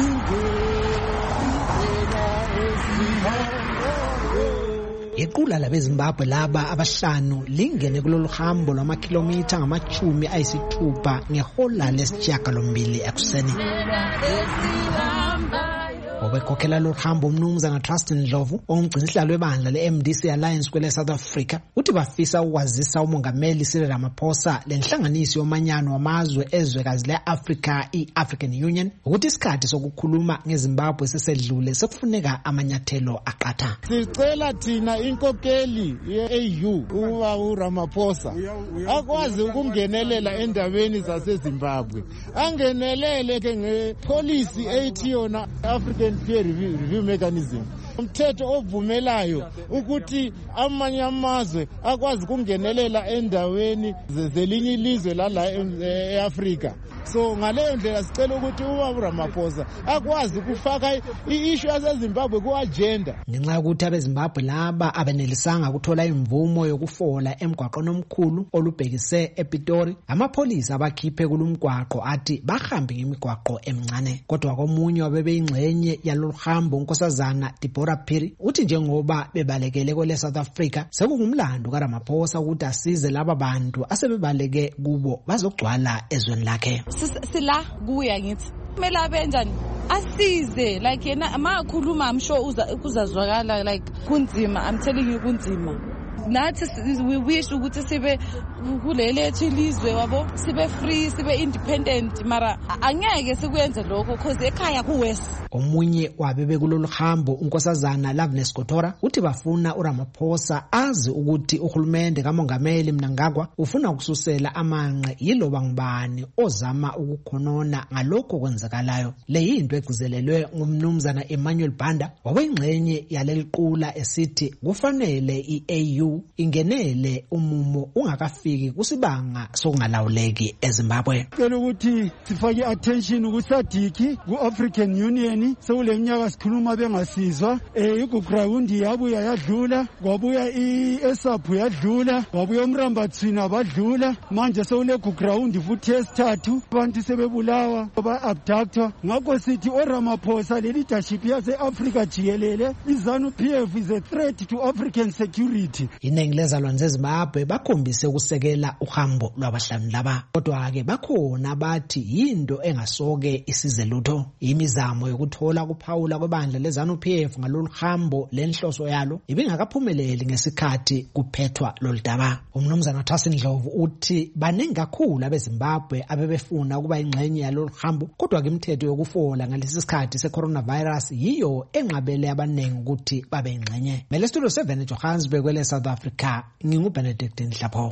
Iqula labeZimbabwe laba abahlanu lingene kulolu hambo lwamakhilomitha ngamachumi ayisithupha ngehola lesishiyagalombili ekuseni. Obekhokhela lo hambo umnumzana Trustin Ndlovu ongumgcinisihlalo webandla le-M D C Alliance kwele South Africa uthi bafisa ukwazisa umongameli Cyril Ramaphosa lenhlanganiso yomanyano wamazwe ezwekazi le-Africa i-African Union ukuthi isikhathi sokukhuluma ngeZimbabwe sesedlule sekufuneka amanyathelo aqatha. Sicela thina inkokeli ye-A U uba uRamaphosa akwazi ukungenelela endabeni zaseZimbabwe angenelele ke ngepolicy ethi yona African Peer Review, review Mechanism. Umthetho ovumelayo ukuthi amanye amazwe akwazi ukungenelela endaweni zelinye ilizwe la eAfrika. So ngaleyo ndlela sicela ukuthi uba uRamaphosa akwazi ukufaka i-issue yaseZimbabwe ku-agenda. Ngenxa yokuthi abeZimbabwe laba abenelisanga ukuthola imvumo yokufola emgwaqweni omkhulu olubhekise ePitori, amapholisa abakhiphe kulumgwaqo athi bahambe ngemigwaqo emncane. Kodwa komunye wabebeyingxenye yalolu hambo unkosazana Deborah Phiri uthi njengoba bebalekele kwele South Africa sekungumlando kaRamaphosa ukuthi asize laba bantu asebebaleke kubo bazogcwala ezweni lakhe. Sila kuya ngithi kumele abenjani asize like yena makhuluma I'm sure uzazwakala like kunzima. I'm telling you kunzima. Nathi we wish ukuthi sibe kulele thilizwe wabo sibe free sibe independent mara angeke sikwenze lokho cause ekhaya kuwest. Omunye wabebe kulolu hambo unkosazana Loveness Kotora uthi bafuna uRamaphosa azi ukuthi uhulumende kamongameli Mnangagwa ufuna ukususela amanqe yiloba ngubani ozama ukukhonona ngalokho kwenzakalayo. Le yinto egcizelelwe ngumnumzana Emmanuel Banda wabengxenye yaleliqula esithi kufanele i-A U ingenele umumo ungakafiki kusibanga sokungalawuleki eZimbabwe. Ngicela ukuthi sifake attention kuSADC ku-African Union sekuleminyaka sikhuluma bengasizwa eh igugrawundi yabuya yadlula kwabuya iESAP yadlula kwabuya umrambathina badlula manje sekule gugrawundi futhi esithathu abantu sebebulawa ba abductor. Ngakho sithi oRamaphosa le leadership yase-Africa jikelele iZANU-P F is a threat to African security. Iningi lezalwane zeZimbabwe bakhombise ukusekela uhambo lwabahlanu laba. Kodwa ke bakhona abathi yinto engasoke isize lutho. Imizamo yokuthola kuphawula kwebandla leZANU-P F ngalolu hambo lenhloso yalo ibingakaphumeleli ngesikhathi kuphethwa loludaba. Umnumzana Trustin Ndlovu uthi baningi kakhulu abeZimbabwe abebefuna ukuba ingxenye yalolu hambo kodwa ke imithetho yokufola ngalesi sikhathi secoronavirus yiyo enqabele abaningi ukuthi babe ingxenye. Mele studio seven eJohannesburg kwele South Africa nginguBenedict Nhlapho.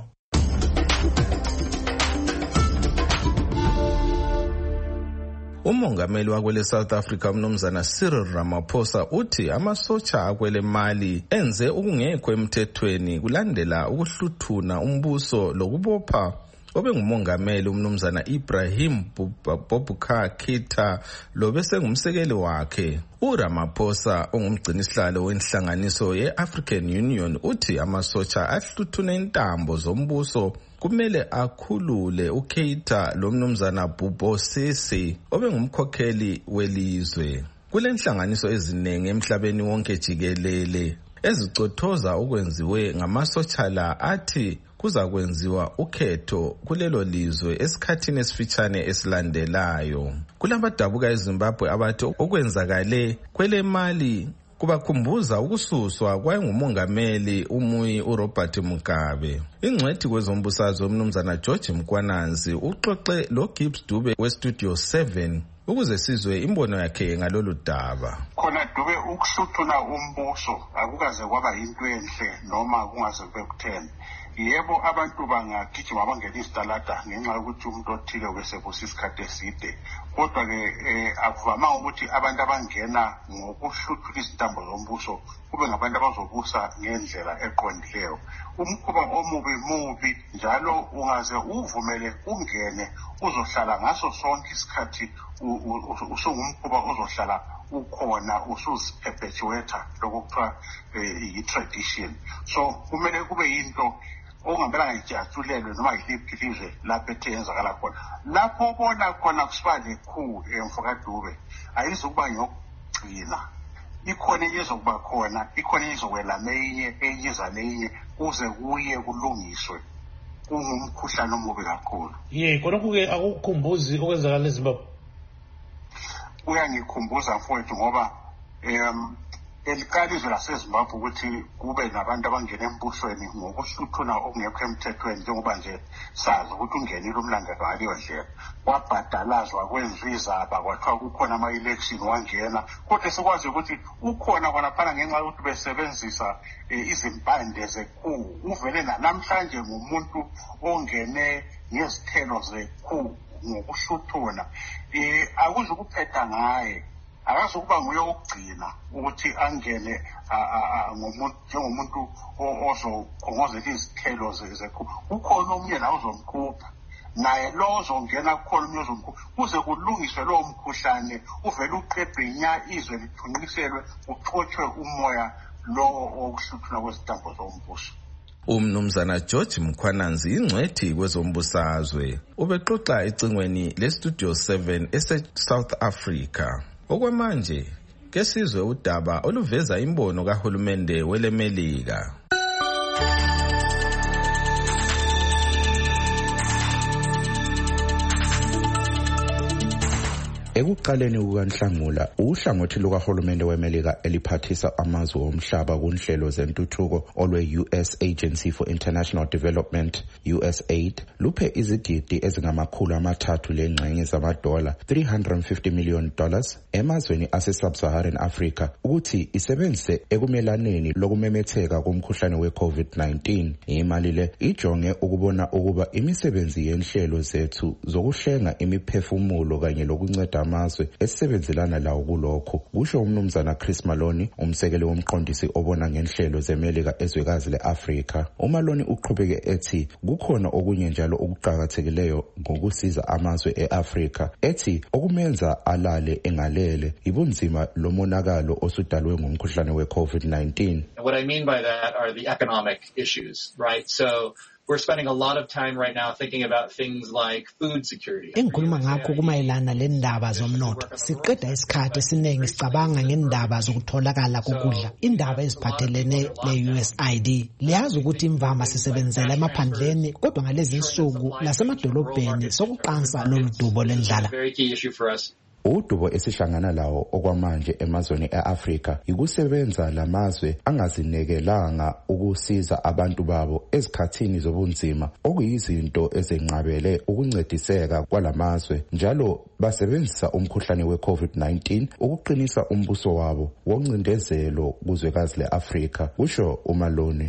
Umongameli wakwele South Africa umnumzana Cyril Ramaphosa uthi amasotsha akwele Mali enze okungekho emthethweni kulandela ukuhluthuna umbuso lokubopha obengumongameli umnumzana Ibrahim Boubacar Keita lobese ngumsekeli wakhe. uRamaphosa ongumgcinisihlalo wenhlanganiso ye-African Union uthi amasotsha ahluthune intambo zombuso kumele akhulule uKeita lomnumzana Bobosisi obengumkhokheli welizwe. Kulenhlanganiso eziningi emhlabeni wonke jikelele ezicothoza okwenziwe ngamasotsha la athi kuza kwenziwa ukhetho kulelo lizwe esikhathini esifitshane esilandelayo. Kulabadabuka eZimbabwe abathi okwenzakale kwele Mali kubakhumbuza ukususwa kwayengumongameli umuyi uRobert Mugabe. Ingcwethi kwezombusazwe umnumzana George Mkwananzi uxoxe lo Gibbs Dube weStudio seven ukuze sizwe imbono yakhe ngalolu daba. Khona Dube ukuhluthuna umbuso akukaze kwaba into enhle noma kungaze kube kutheni. Yebo abantu bangagijima bangena isitalada ngenxa yokuthi umuntu othile wesebusa isikhathi eside, kodwa ke akuvama ukuthi abantu abangena ngokuhluthuna izintambo zombuso kube ngabantu abazobusa ngendlela eqondileyo. Umkhuba omubi mubi njalo ungaze uvumele ungene uzohlala ngaso sonke isikhathi usungumkhuba ozohlala ukhona usuziperpetuator lokuthiwa i-tradition. So kumele kube yinto ongambela ngijatshulelwe noma yiliphi ilizwe lapho ethe yenzakala khona. Lapho ubona khona kusiba nekhulu emfoka Dube ayizukuba ngiyokugcina. Ikhona izokuba khona, ikhona izokwela menye eyiza nenye kuze kuye kulungiswe. Kungumkhuhlane omubi kakhulu. Ye khona kuke akukhumbuzi okwenzakala eZimbabwe. Uyangikhumbuza mfowethu ngoba em elikalizwe laseZimbabwe ukuthi kube nabantu abangena embusweni ngokuhluthuna okungekho emthethweni njengoba nje sazi ukuthi ungenile umlandelo waleyo ndlela. Kwabhadalazwa kwenziwa izaba kwathiwa kukhona ama-election wangena, kodwa sikwazi ukuthi ukhona kwalaphana ngenxa yokuthi besebenzisa izimpande zekhu. Uvele namhlanje ngumuntu ongene ngezithelo zekhu ngokuhluthuna. Akuze ukuphetha ngaye, akazokuba nguye okugcina ukuthi angene ngomuntu njengomuntu ozokhongozela izithelo zekhu. Ukhona omunye la uzomkhupha, naye lo ozongena kukhona omunye ozomkhupha kuze kulungiswe lowo mkhuhlane uvele uqedwe nya izwe lithunqiselwe uxotshwe umoya lo okuhluthuna kwezitambo zombuso. Umnumzana George Mkwananzi ingcwethi kwezombusazwe ubexoxa ecingweni leStudio seven ese-South Africa. Okwamanje ke sizwe udaba oluveza imbono kahulumende welemelika. Ekuqaleni kukaNhlangula uhlangothi lukahulumende weMelika eliphathisa amazwe omhlaba kunhlelo zentuthuko olwe-U S Agency for International Development U S A I D luphe izigidi ezingamakhulu amathathu lengxenye zamadola three hundred fifty million dollars emazweni ase-Sub-Saharan Africa ukuthi isebenzise ekumelaneni lokumemetheka komkhuhlane we-COVID nineteen. Imali le ijonge ukubona ukuba imisebenzi yenhlelo zethu zokuhlenga imiphefumulo kanye lokunceda amazwe esisebenzelana lawo kulokho, kusho umnumzana Chris Maloney, umsekeli womqondisi obona ngenhlelo zeMelika ezwekazi le-Afrika. uMaloney uqhubeke ethi kukhona okunye njalo okuqhakathekileyo ngokusiza amazwe e-Afrika, ethi okumenza alale engalele ibunzima lomonakalo osudalwe ngumkhuhlane we-COVID nineteen. What I mean by that are the economic issues, right? So we're spending a lot of time right now thinking about things like food security. Engikhuluma ngakho kumayelana lendaba zomnotho. Siqeda isikhathi esiningi sicabanga ngendaba zokutholakala kokudla. Indaba eziphathelene le-U S A I D. Liyazi ukuthi imvama sisebenzela emaphandleni kodwa ngalezi insuku nasemadolobheni sokuqansa lolu dubo lendlala. Very key issue for us. Udubo esihlangana lawo okwamanje emazweni e-Afrika ikusebenza lamazwe angazinekelanga ukusiza abantu babo ezikhathini zobunzima okuyizinto ezenqabele ukuncediseka kwalamazwe, njalo basebenzisa umkhuhlane we-COVID nineteen ukuqinisa umbuso wabo woncindezelo kuzwekazi le-Afrika, kusho uMalone.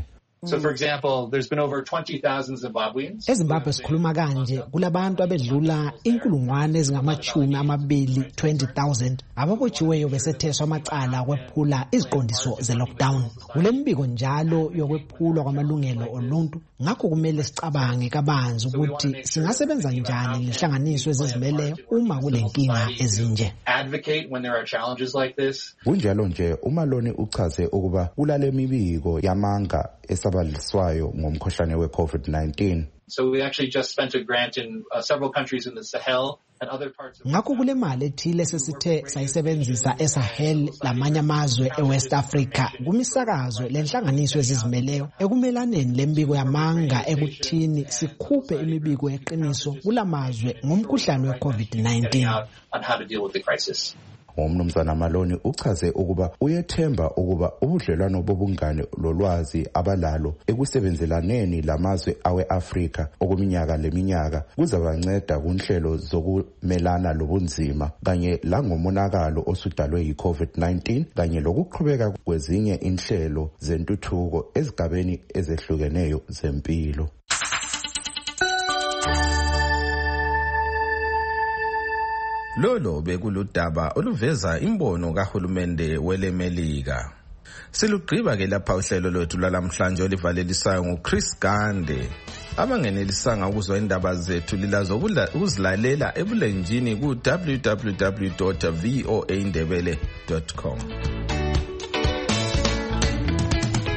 So for example, there's been over twenty thousand Zimbabweans. eZimbabwe sikhuluma kanje kulabantu abedlula inkulungwane ezingamachumi amabili twenty thousand ababotshiweyo besetheswa amacala okwephula iziqondiso ze-lockdown. Kule mbiko njalo yokwephulwa kwamalungelo oluntu ngakho kumele sicabange kabanzi ukuthi singasebenza njani lehlanganiso ezizimeleyo uma kule nkinga ezinje. Advocate when there are challenges like this. Kunjalo nje uMalone uchaze ukuba kulale mibiko yamanga esabaliswayo ngomkhohlane we-COVID nineteen. So we actually just spent a grant in uh, several countries in the Sahel and other parts of ngakho kule mali ethile sesithe sayisebenzisa eSahel lamanye amazwe eWest Africa kumisakazo lenhlanganiso ezizimeleyo ekumelaneni lembiko yamanga ekuthini sikhuphe imibiko yeqiniso kulamazwe ngomkhuhlane weCovid nineteen. on how to deal with the crisis. Umnumzana Malone uchaze ukuba uyethemba ukuba ubudlelwano bobungane lolwazi abalalo ekusebenzelaneni lamazwe awe-Afrika okuminyaka leminyaka kuzabanceda kunhlelo zokumelana lobunzima kanye langomonakalo osudalwe yi-COVID nineteen kanye lokuqhubeka kwezinye inhlelo zentuthuko ezigabeni ezehlukeneyo zempilo. Lolo bekuludaba oluveza imbono kahulumende welemelika. Silugqiba ke lapha uhlelo lwethu lalamhlanje olivalelisayo nguChris Gande. Abangenelisanga ukuzwa indaba zethu lilazo ukuzilalela ebulenjini ku w w w dot voa ndebele dot com.